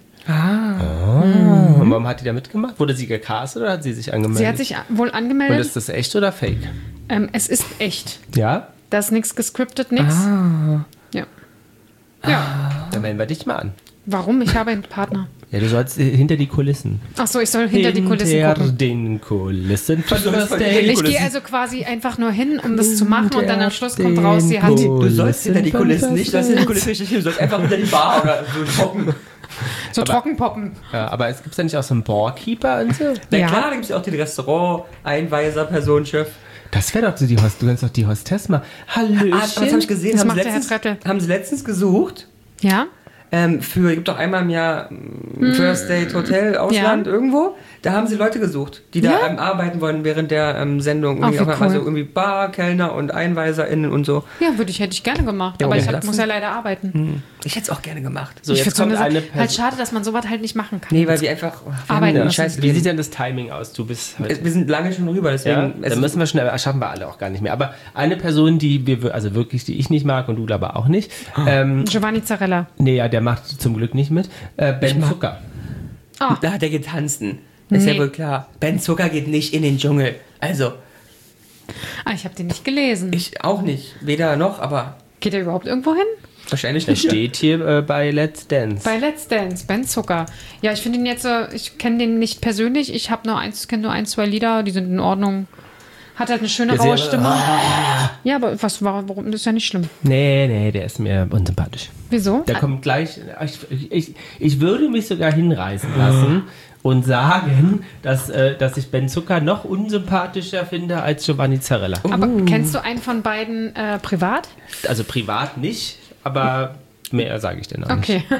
Und warum hat die da mitgemacht? Wurde sie gecastet oder hat sie sich angemeldet? Sie hat sich wohl Und angemeldet. ist das echt oder fake? Es ist echt. Ja? Da ist nichts gescriptet, nichts. Ja. Ja. Dann melden wir dich mal an. Warum? Ich habe einen Partner. Ja, du sollst hinter die Kulissen. Achso, ich soll hinter die Kulissen Hinter gucken. den Kulissen. Ich gehe also quasi einfach nur hin, um das zu machen und dann am Schluss kommt raus, sie hat... Du sollst hinter die Kulissen nicht, du sollst einfach hinter die Bar oder so trocken. So trockenpoppen. Ja, aber es gibt ja nicht auch so einen Barkeeper und so? Na Ja. klar, da gibt es ja auch den Restaurant-Einweiser, Personenchef. Das wäre doch so die Hostess. Du kannst doch die Hostess mal. Hallöchen. Das habe ich gesehen, Das haben macht sie, der Herr Trettel. haben sie letztens gesucht. Ja? Gibt doch einmal im Jahr First Date Hotel, Ausland, irgendwo. Da haben sie Leute gesucht, die da arbeiten wollen während der Sendung. Ach, wie Irgendwie cool. Also irgendwie Bar, Kellner und EinweiserInnen und so. Ja, hätte ich gerne gemacht. Ja, aber ich lassen. muss ja leider arbeiten. Ich hätte es auch gerne gemacht. So, Ich jetzt finde kommt eine halt Person. schade, dass man sowas halt nicht machen kann. Nee, weil wir einfach Arbeiten haben müssen. scheiß Wie sieht Leben. denn das Timing aus? Du bist heute. Wir sind lange schon rüber, Ja, deswegen. dann müssen wir schnell, schaffen wir alle auch gar nicht mehr. Aber eine Person, die wir, also wirklich, die ich nicht mag und du aber auch nicht. Giovanni Zarella. Nee, ja, der macht zum Glück nicht mit. Ben Zucker. Da hat er getanzen. Ist ja Nee. wohl klar. Ben Zucker geht nicht in den Dschungel. Also, Ich habe den nicht gelesen. ich auch nicht. Weder noch, aber Geht er überhaupt irgendwo hin? wahrscheinlich Der nicht. steht hier bei Let's Dance. Bei Let's Dance, Ben Zucker. Ja, ich finde ihn jetzt, ich kenne den nicht persönlich. Ich kenne nur ein, zwei Lieder, die sind in Ordnung. Hat halt eine schöne, raue Stimme. Ja, aber warum? Das ist ja nicht schlimm. Nee, der ist mir unsympathisch. Wieso? Der kommt gleich. Ich würde mich sogar hinreißen lassen und sagen, dass ich Ben Zucker noch unsympathischer finde als Giovanni Zarella. Aber kennst du einen von beiden privat? Also privat nicht, aber mehr sage ich denn auch nicht. Okay.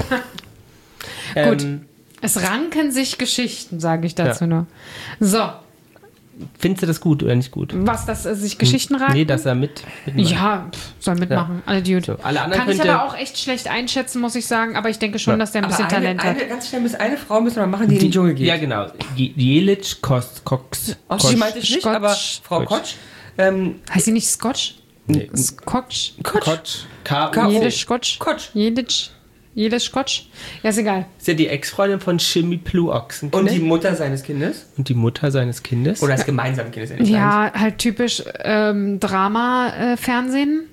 Gut. Ähm, Es ranken sich Geschichten, sage ich dazu Ja. nur. So, Findest du das gut oder nicht gut? was, dass sich Geschichten ranken? Nee, dass er mitmacht. Ja, soll mitmachen. Alle Dude. So, alle anderen Kann ich könnt ihr- aber auch echt schlecht einschätzen, muss ich sagen. Aber ich denke schon, Ja. dass der ein bisschen Aber Talent hat. ganz schnell eine Frau müssen wir machen, die in den Dschungel geht. Ja, genau. Jelic Cox. Ach, sie meinte ich nicht, Scotch. aber Frau Kotsch. Heißt sie nicht Scotch? Nee. Scotch? Kotsch. Jedes Scotch? Kotsch. Jedes Scotch? Ja, ist egal. Ist ja die Ex-Freundin von Jimmy Blue Ochsen. Und die Mutter seines Kindes. Und die Mutter seines Kindes. Oder das gemeinsame Kind ist ja nicht eins. Ja, halt typisch Drama-Fernsehen.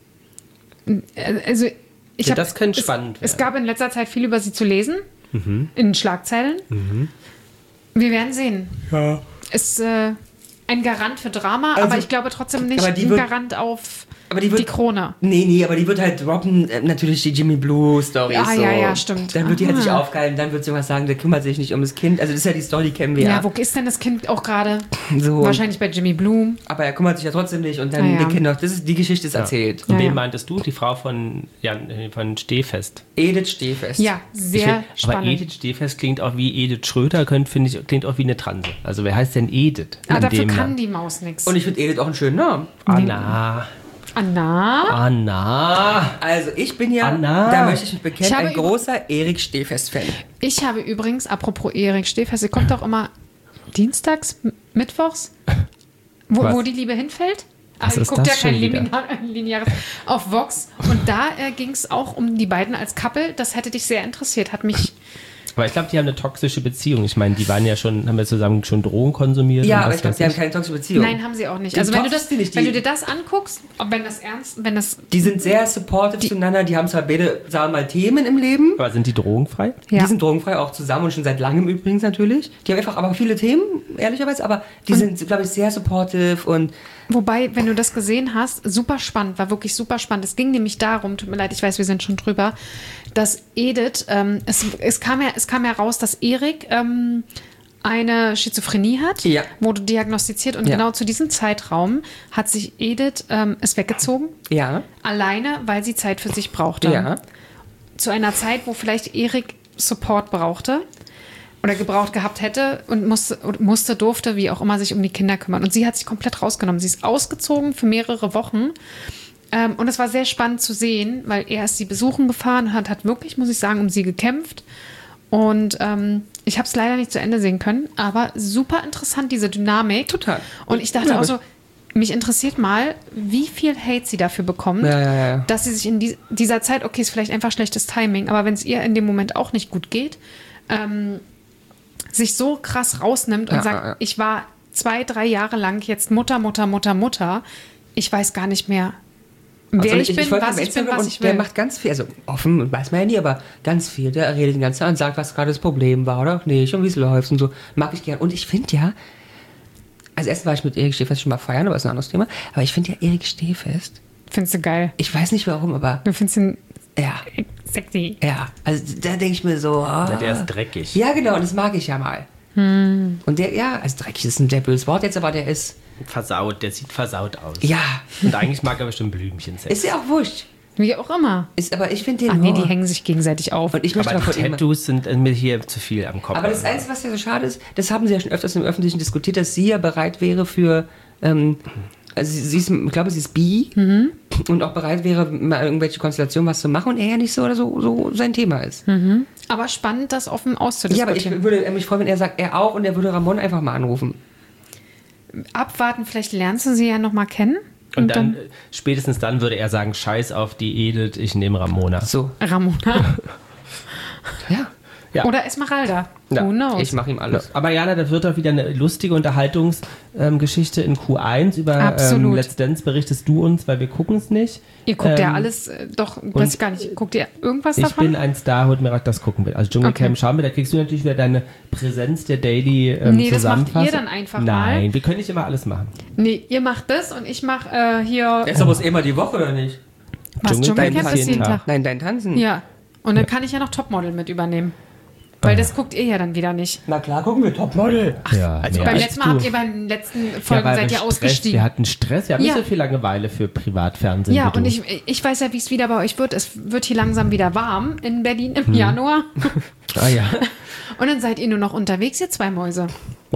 Also, das könnte spannend Es werden. gab in letzter Zeit viel über sie zu lesen. In Schlagzeilen. Wir werden sehen. Ja. Ist ein Garant für Drama, Also, aber ich glaube trotzdem nicht aber die ein wird- Garant auf Aber die Krone. Nee, aber die wird halt droppen, natürlich die Jimmy Blue Story. Ja, stimmt. Dann wird die halt sich aufgehalten, dann wird sie was sagen, der kümmert sich nicht um das Kind. Also das ist ja die Story, die kennen wir ja. Ja, wo ist denn das Kind auch gerade? So. Wahrscheinlich bei Jimmy Blue. Aber er kümmert sich ja trotzdem nicht und dann die Kinder, die Geschichte ist erzählt. Und wen meintest du? Die Frau von Stehfest. Edith Stehfest. Ja, sehr spannend. Aber Edith Stehfest klingt auch wie Edith Schröder, klingt auch wie eine Transe. Also wer heißt denn Edith? Dafür kann die Maus nichts. Und ich finde Edith auch einen schönen Namen. Anna. Also ich bin ja, da möchte ich mich bekennen, ein großer Erik Stehfest-Fan. Ich habe übrigens, apropos Erik Stehfest, sie kommt auch immer dienstags, mittwochs, wo die Liebe hinfällt. Also guckt ja kein lineares auf Vox. Und da ging es auch um die beiden als Couple. Das hätte dich sehr interessiert, hat mich... Aber ich glaube, die haben eine toxische Beziehung. Ich meine, die waren ja haben wir zusammen schon Drogen konsumiert. Ja, aber ich glaube, die haben keine toxische Beziehung. Nein, haben sie auch nicht. Also wenn du dir das anguckst, die sind sehr supportive zueinander, die haben zwar beide, sagen wir mal, Themen im Leben. Aber sind die drogenfrei? Ja. Die sind drogenfrei, auch zusammen und schon seit langem übrigens natürlich. Die haben einfach aber viele Themen, ehrlicherweise, aber die sind, glaube ich, sehr supportive und... Wobei, wenn du das gesehen hast, super spannend, war wirklich super spannend. Es ging nämlich darum, tut mir leid, ich weiß, wir sind schon drüber, dass Edith, es kam ja raus, dass Erik eine Schizophrenie hat, wurde diagnostiziert und genau zu diesem Zeitraum hat sich Edith es weggezogen. Ja. Alleine, weil sie Zeit für sich brauchte. Ja. Zu einer Zeit, wo vielleicht Erik Support brauchte. Oder gebraucht gehabt hätte und durfte, wie auch immer, sich um die Kinder kümmern. Und sie hat sich komplett rausgenommen. Sie ist ausgezogen für mehrere Wochen. Und es war sehr spannend zu sehen, weil er ist sie besuchen gefahren, hat wirklich, muss ich sagen, um sie gekämpft. Und ich habe es leider nicht zu Ende sehen können, aber super interessant, diese Dynamik. Total. Und ich dachte auch so, mich interessiert mal, wie viel Hate sie dafür bekommt, dass sie sich in dieser Zeit, okay, ist vielleicht einfach schlechtes Timing, aber wenn es ihr in dem Moment auch nicht gut geht, sich so krass rausnimmt und sagt, ich war 2-3 Jahre lang jetzt Mutter. Ich weiß gar nicht mehr, wer ich bin, was ich will. Der macht ganz viel, also offen, weiß man ja nie, aber ganz viel. Der redet den ganzen Tag und sagt, was gerade das Problem war oder auch nicht und wie es läuft und so. Mag ich gern. Und ich finde also erst war ich mit Erik Stehfest schon mal feiern, aber das ist ein anderes Thema. Aber ich finde ja Erik Stehfest. Findest du geil? Ich weiß nicht warum, aber... Du findest ihn... Ja. Sexy. Ja, also da denke ich mir so... der ist dreckig. Ja, genau, und das mag ich ja mal. Und also dreckig ist ein sehr böses Wort jetzt, aber der ist... Versaut, der sieht versaut aus. Ja. Und eigentlich mag er bestimmt Blümchensex. Ist ja auch wurscht. Wie auch immer. Aber ich finde den... die hängen sich gegenseitig auf. Und ich möchte aber die Tattoos sind mir hier zu viel am Kopf. Aber das Einzige, was ja so schade ist, das haben sie ja schon öfters im Öffentlichen diskutiert, dass sie ja bereit wäre für... also ich glaube, sie ist bi und auch bereit wäre, mal irgendwelche Konstellationen was zu machen und er ja nicht so oder so sein Thema ist. Aber spannend, das offen auszudiskutieren. Ja, aber ich würde mich freuen, wenn er sagt, er auch und er würde Ramon einfach mal anrufen. Abwarten, vielleicht lernst du sie ja noch mal kennen. Und dann, spätestens dann würde er sagen, scheiß auf die Edith, ich nehme Ramona. So. Ramona. Ja. Oder Esmeralda. Ja, Who knows? ich mache ihm alles. Aber Jana, das wird doch wieder eine lustige Unterhaltungsgeschichte in Q1. Über Let's Dance berichtest du uns, weil wir gucken es nicht. Ihr guckt ja alles, weiß ich gar nicht. Guckt ihr irgendwas davon? Ich bin ein Star, holt mir raus, das gucken wir. Also Dschungelcamp schauen wir, da kriegst du natürlich wieder deine Präsenz der Daily Nee, das macht ihr dann einfach mal. Nein, wir können nicht immer alles machen. Nee, ihr macht das und ich mache hier... Das ist aber immer die Woche, oder nicht? Was, Dschungelcamp ist jeden Tag? Nein, dein Tanzen. Ja, und dann kann ich ja noch Topmodel mit übernehmen. Weil das guckt ihr ja dann wieder nicht. Na klar, gucken wir Topmodel. Also beim letzten Mal habt ihr bei den letzten Folgen seid ihr ausgestiegen. Wir hatten Stress, wir haben nicht so viel Langeweile für Privatfernsehen. Ja, und ich weiß ja, wie es wieder bei euch wird. Es wird hier langsam wieder warm in Berlin im Januar. Ja. Und dann seid ihr nur noch unterwegs, ihr zwei Mäuse.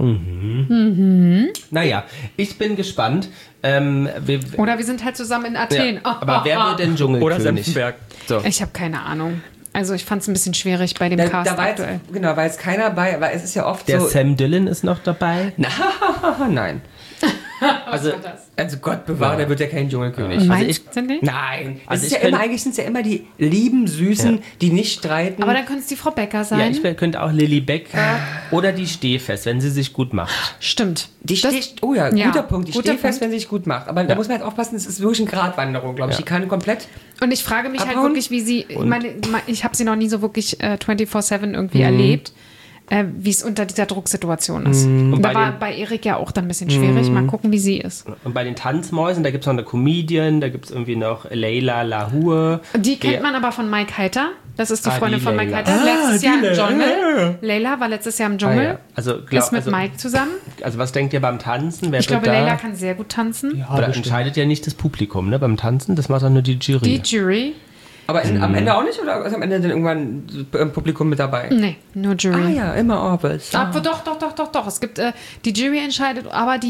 Naja, ich bin gespannt. Oder wir sind halt zusammen in Athen. Ja. Aber wer wird denn Dschungelkönig? Oder Senftenberg. So. Ich habe keine Ahnung. Also ich fand es ein bisschen schwierig bei dem Cast aktuell. Genau, weil es keiner bei, weil es ist ja oft der so... Der Sam Dillon ist noch dabei. Nein. Also Gott bewahre, der wird ja kein Dschungelkönig. Meinst du nicht? Nein. Eigentlich sind es ja immer die lieben, süßen, die nicht streiten. Aber dann könnte es die Frau Becker sein. Ja, ich könnte auch Lilly Becker oder die Stehfest, wenn sie sich gut macht. Stimmt. Guter Punkt. Die Stehfest, wenn sie sich gut macht. Aber da muss man halt aufpassen, es ist wirklich eine Gratwanderung, glaube ich. Die kann komplett... Und ich frage mich halt wirklich, wie sie... Ich habe sie noch nie so wirklich 24/7 irgendwie erlebt. wie es unter dieser Drucksituation ist. Und da war bei Erik ja auch dann ein bisschen schwierig. Mal gucken, wie sie ist. Und bei den Tanzmäusen, da gibt es noch eine Comedian, da gibt es irgendwie noch Leila Lahur. Die kennt man aber von Mike Heiter. Das ist die Freundin von Mike Heiter. Letztes Jahr im Dschungel. Leila war letztes Jahr im Dschungel. Ja. Also, ist mit Mike zusammen. Also was denkt ihr beim Tanzen? Wer ich glaube, Leila kann sehr gut tanzen. Ja, aber da entscheidet ja nicht das Publikum, ne? Beim Tanzen, das macht auch nur die Jury. Die Jury. Aber am Ende auch nicht? Oder ist am Ende dann irgendwann im Publikum mit dabei? Nee, nur Jury. Ah ja, immer Orbis. Doch. Es gibt, die Jury entscheidet, aber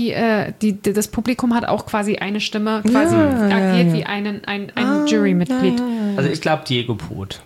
das Publikum hat auch quasi eine Stimme, agiert wie ein Jurymitglied. Also ich glaube Diego Pot.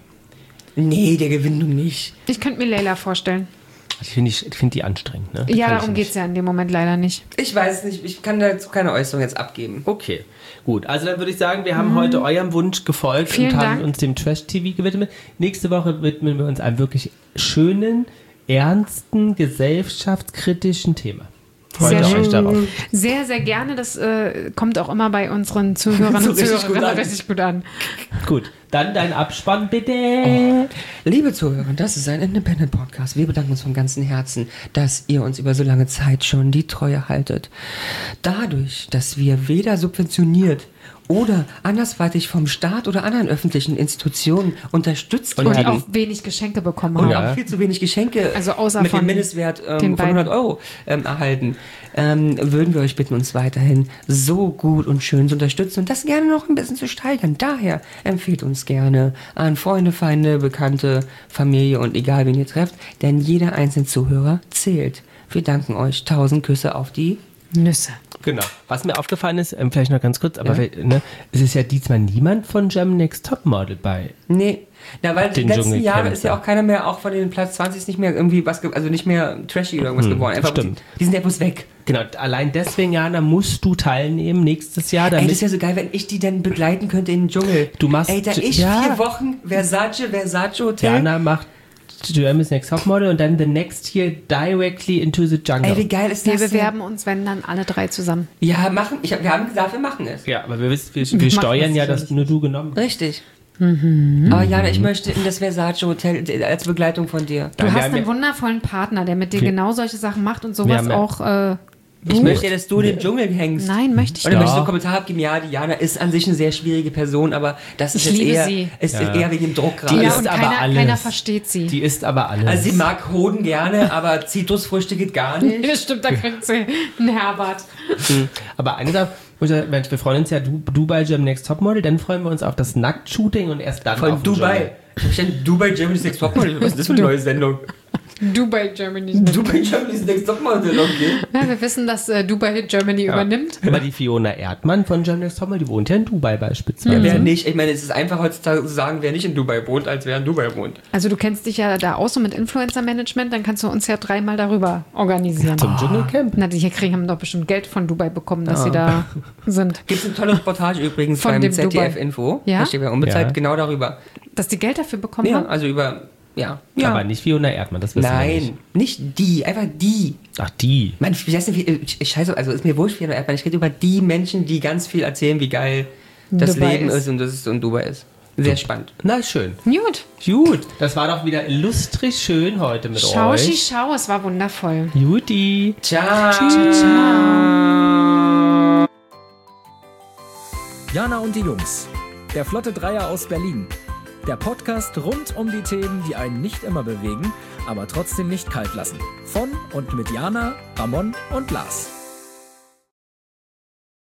Nee, der gewinnt nun nicht. Ich könnte mir Leila vorstellen. Ich finde die anstrengend, ne? Ja, darum geht es ja in dem Moment leider nicht. Ich weiß es nicht, ich kann dazu keine Äußerung jetzt abgeben. Okay, gut. Also dann würde ich sagen, wir haben heute eurem Wunsch gefolgt und haben uns dem Trash-TV gewidmet. Nächste Woche widmen wir uns einem wirklich schönen, ernsten, gesellschaftskritischen Thema. Sehr schön. Sehr, sehr gerne. Das kommt auch immer bei unseren Zuhörern und Zuhörerinnen richtig gut an. Gut, dann dein Abspann bitte. Liebe Zuhörer, das ist ein Independent-Podcast. Wir bedanken uns von ganzem Herzen, dass ihr uns über so lange Zeit schon die Treue haltet. Dadurch, dass wir weder subventioniert oder andersweitig vom Staat oder anderen öffentlichen Institutionen unterstützt und auch wenig Geschenke bekommen haben. Und auch viel zu wenig Geschenke also außer mit von dem Mindestwert von 100 Euro erhalten, würden wir euch bitten, uns weiterhin so gut und schön zu unterstützen und das gerne noch ein bisschen zu steigern. Daher empfehlt uns gerne an Freunde, Feinde, Bekannte, Familie und egal wen ihr trefft, denn jeder einzelne Zuhörer zählt. Wir danken euch. 1000 Küsse auf die Nüsse. Genau. Was mir aufgefallen ist, vielleicht noch ganz kurz, aber es ist ja diesmal niemand von Germany's Next Topmodel bei. Nee. Na, weil die letzten Jahre ist ja auch keiner mehr, auch von den Platz 20 nicht mehr irgendwie also nicht mehr trashy oder irgendwas geworden. Einfach stimmt. Die sind ja bloß weg. Genau, allein deswegen, Jana, musst du teilnehmen nächstes Jahr. Ey, das ist ja so geil, wenn ich die dann begleiten könnte in den Dschungel. Du machst... Ey, da 4 Wochen Versace Hotel. Jana macht Germany's Next Topmodel und dann the next year directly into the jungle. Ey, wie geil ist das? Wir bewerben uns, wenn dann alle 3 zusammen. Ja, wir haben gesagt, wir machen es. Ja, aber wir steuern ja, dass nur du genommen hast. Richtig. Aber Jana, ich möchte in das Versace Hotel als Begleitung von dir. Du hast einen wundervollen Partner, der mit dir genau solche Sachen macht und sowas auch... Ich möchte, dass du in den Dschungel hängst. Nein, möchte ich nicht. Und dann möchte ich so einen Kommentar abgeben, ja, die Jana ist an sich eine sehr schwierige Person, aber das ist eher wegen dem Druck gerade. Ja, und keiner versteht sie. Die isst aber alles. Also sie mag Hoden gerne, aber Zitrusfrüchte geht gar nicht. Das stimmt, da kriegt sie einen Herbert. Aber eine Sache, wir freuen uns ja Dubai Germany's Next Topmodel, dann freuen wir uns auf das Nacktshooting und erst dann von Dubai. Dubai Germany's Next Topmodel, was ist das für eine neue Sendung? Dubai Germany's Next Topmodel, okay. Ja, wir wissen, dass Dubai Germany übernimmt. Aber die Fiona Erdmann von Germany's Next Topmodel, die wohnt ja in Dubai beispielsweise. Ja, wer nicht? Ich meine, es ist einfach heutzutage zu sagen, wer nicht in Dubai wohnt, als wer in Dubai wohnt. Also du kennst dich ja da aus so mit Influencer-Management, dann kannst du uns ja 3-mal darüber organisieren. Zum Dschungelcamp? Na, die hier haben doch bestimmt Geld von Dubai bekommen, dass sie da sind. Gibt es eine tolle Reportage übrigens von beim ZDF-Info. Ja? Da steht ja unbezahlt genau darüber. Dass die Geld dafür bekommen haben? Ja, also über... Ja. Aber nicht Fiona Erdmann, das wissen wir nicht. Nein, nicht die, einfach die. Ach, die. Mann, ich weiß nicht, scheiße, also ist mir wurscht, Fiona Erdmann. Ich rede über die Menschen, die ganz viel erzählen, wie geil das Dubai Leben ist und dass es in Dubai ist. Sehr spannend. Na, schön. Gut. Das war doch wieder illustrig schön heute mit euch. Schau, es war wundervoll. Juti. Ciao. Jana und die Jungs. Der Flotte Dreier aus Berlin. Der Podcast rund um die Themen, die einen nicht immer bewegen, aber trotzdem nicht kalt lassen. Von und mit Jana, Ramon und Lars.